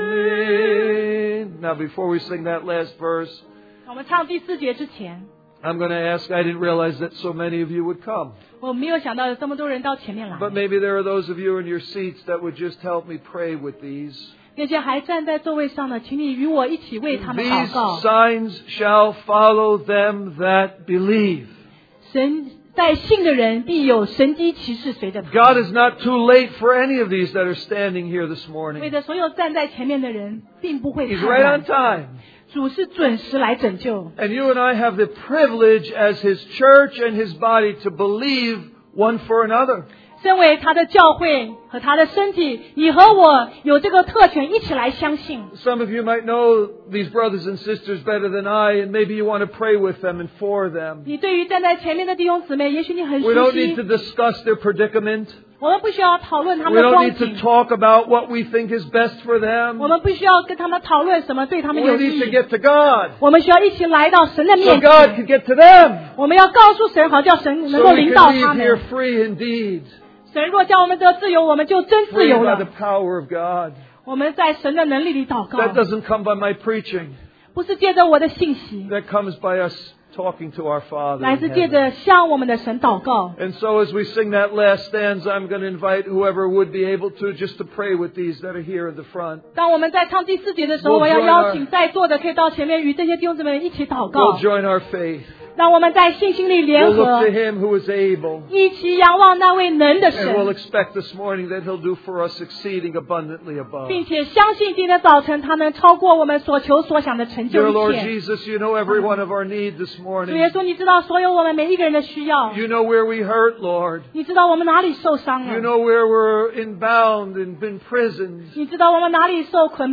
me? Now, before we sing that last verse, 我们唱第四节之前， I'm going to ask, I didn't realize that so many of you would come. 我没有想到有这么多人到前面来。 But maybe there are those of you in your seats that would just help me pray with these. 那些还站在座位上的，请你与我一起为他们 These 祷告。 signs shall follow them that believe. 神在信的人必有神迹奇事随着他。 God is not too late for any of these that are standing here this 为 morning. 着所有站在前面的人，并不会 He's 太 right 晚 on。time. 主是准时来拯救。 And you and I have the privilege as His church and His body to believe one for another. 身为他的教会和他的身体，你和我有这个特权，一起来相信。 Some of you might know these brothers and sisters better than I, and maybe you want to pray with them and for them. 你对于站在前面的弟兄姊妹，也许你很 We 熟 don't need 悉 to。discuss their predicament. 我们不需要讨论他 We 们的 don't 光 need to 景， talk about what we think is best for them. 我们不需要跟他们讨论什么对他们 We 有 need to 益。 get to God 我们需要一起来到神的 so 面 God 前， can get to them. 我们要告诉神，好叫神能 So 够 we 领导 can 他 leave here 们。 free indeed. 神若叫我们得自由，我们就真自 Free 由 by the 了。 power of God. 我们在神的能力里祷告， That doesn't come by my preaching. 不是借着我的信息， That comes by us talking to our Father 来 in 自借 heaven. 着向我们的神祷告。 And so as we sing that last stanza, I'm going to invite whoever would be able to just to pray with these that are here in the front. 当我们在唱第四节的时候， We'll 我要 join 邀 our- 请在座的可以到前面与这些弟兄姊妹一起祷 We'll 告， join our faith. 让我们在信心里 We'll 联 look 合 to，Him who is able. 一起仰望那位能的 And we'll 神， expect this morning that He'll do for us exceeding abundantly above. 并且相信今天早晨他能超过我们所求所想的成 Dear 就 Lord 一切。 Jesus, you know every one of our needs this 主 morning. 耶稣，你知道所有我们每一个人的需要， You know where we hurt, Lord. 你知道我们哪里受伤 You 了， know where we're inbound and been prisoned. 你知道我们哪里受捆绑。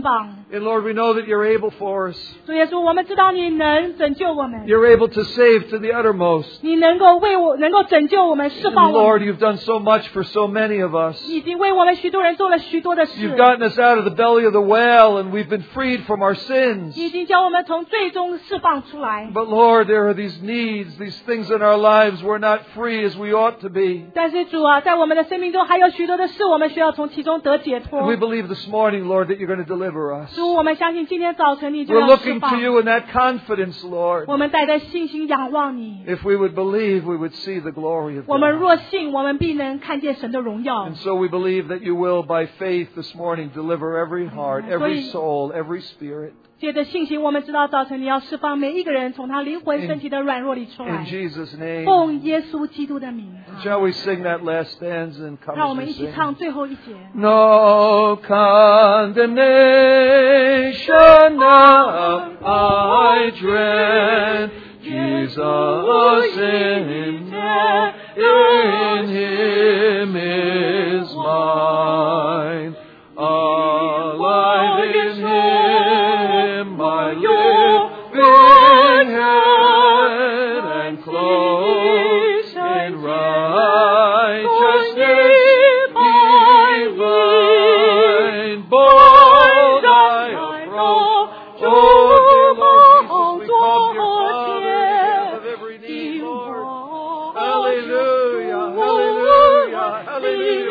And Lord, we know that you're able for us. 主耶稣，我们知道你能拯救我们， You're able to save to the uttermost. 你能够为我能够拯救我们，释 And 放我 Lord, 们。 you've done so much for so many of us. 你已经为我们许多人做了许多的 You've 事， gotten us out of the belly of the whale, and we've been freed from our sins. 你已经将我们从最终释放出来。 But Lord, there are these needs, these things in our lives we're not free as we ought to be. 但是主啊，在我们的生命中还有许多的事，我们需要从其中得解 And 脱 we。believe this morning, Lord, that you're going to deliver us. 主，我们相信今天早晨你就 We're 要释 looking to 放， you in that confidence, Lord. 我们带着信心仰望你。 If we would believe, we would see the glory of 我们 God. 若信，我们必能看见神的荣耀。 And so we believe that you will, by faith this morning, deliver every heart, every soul, every spirit. 借着信心，我们知道早晨你要释放每一个人从他灵魂、身体的软弱里出 In 来。 Jesus' name. 奉耶稣基督的名， Shall we sing that last stanza and come 让我 as 们 we 一起 sing? 唱最后一节。 No condemnation now I dread, Jesus in death, in Him is mine. Alive in Him, my living head, and clothed in righteousness divine. Bold I approach, oh dear Lord Jesus, we come, your Father of every need, Lord. Hallelujah, hallelujah, hallelujah.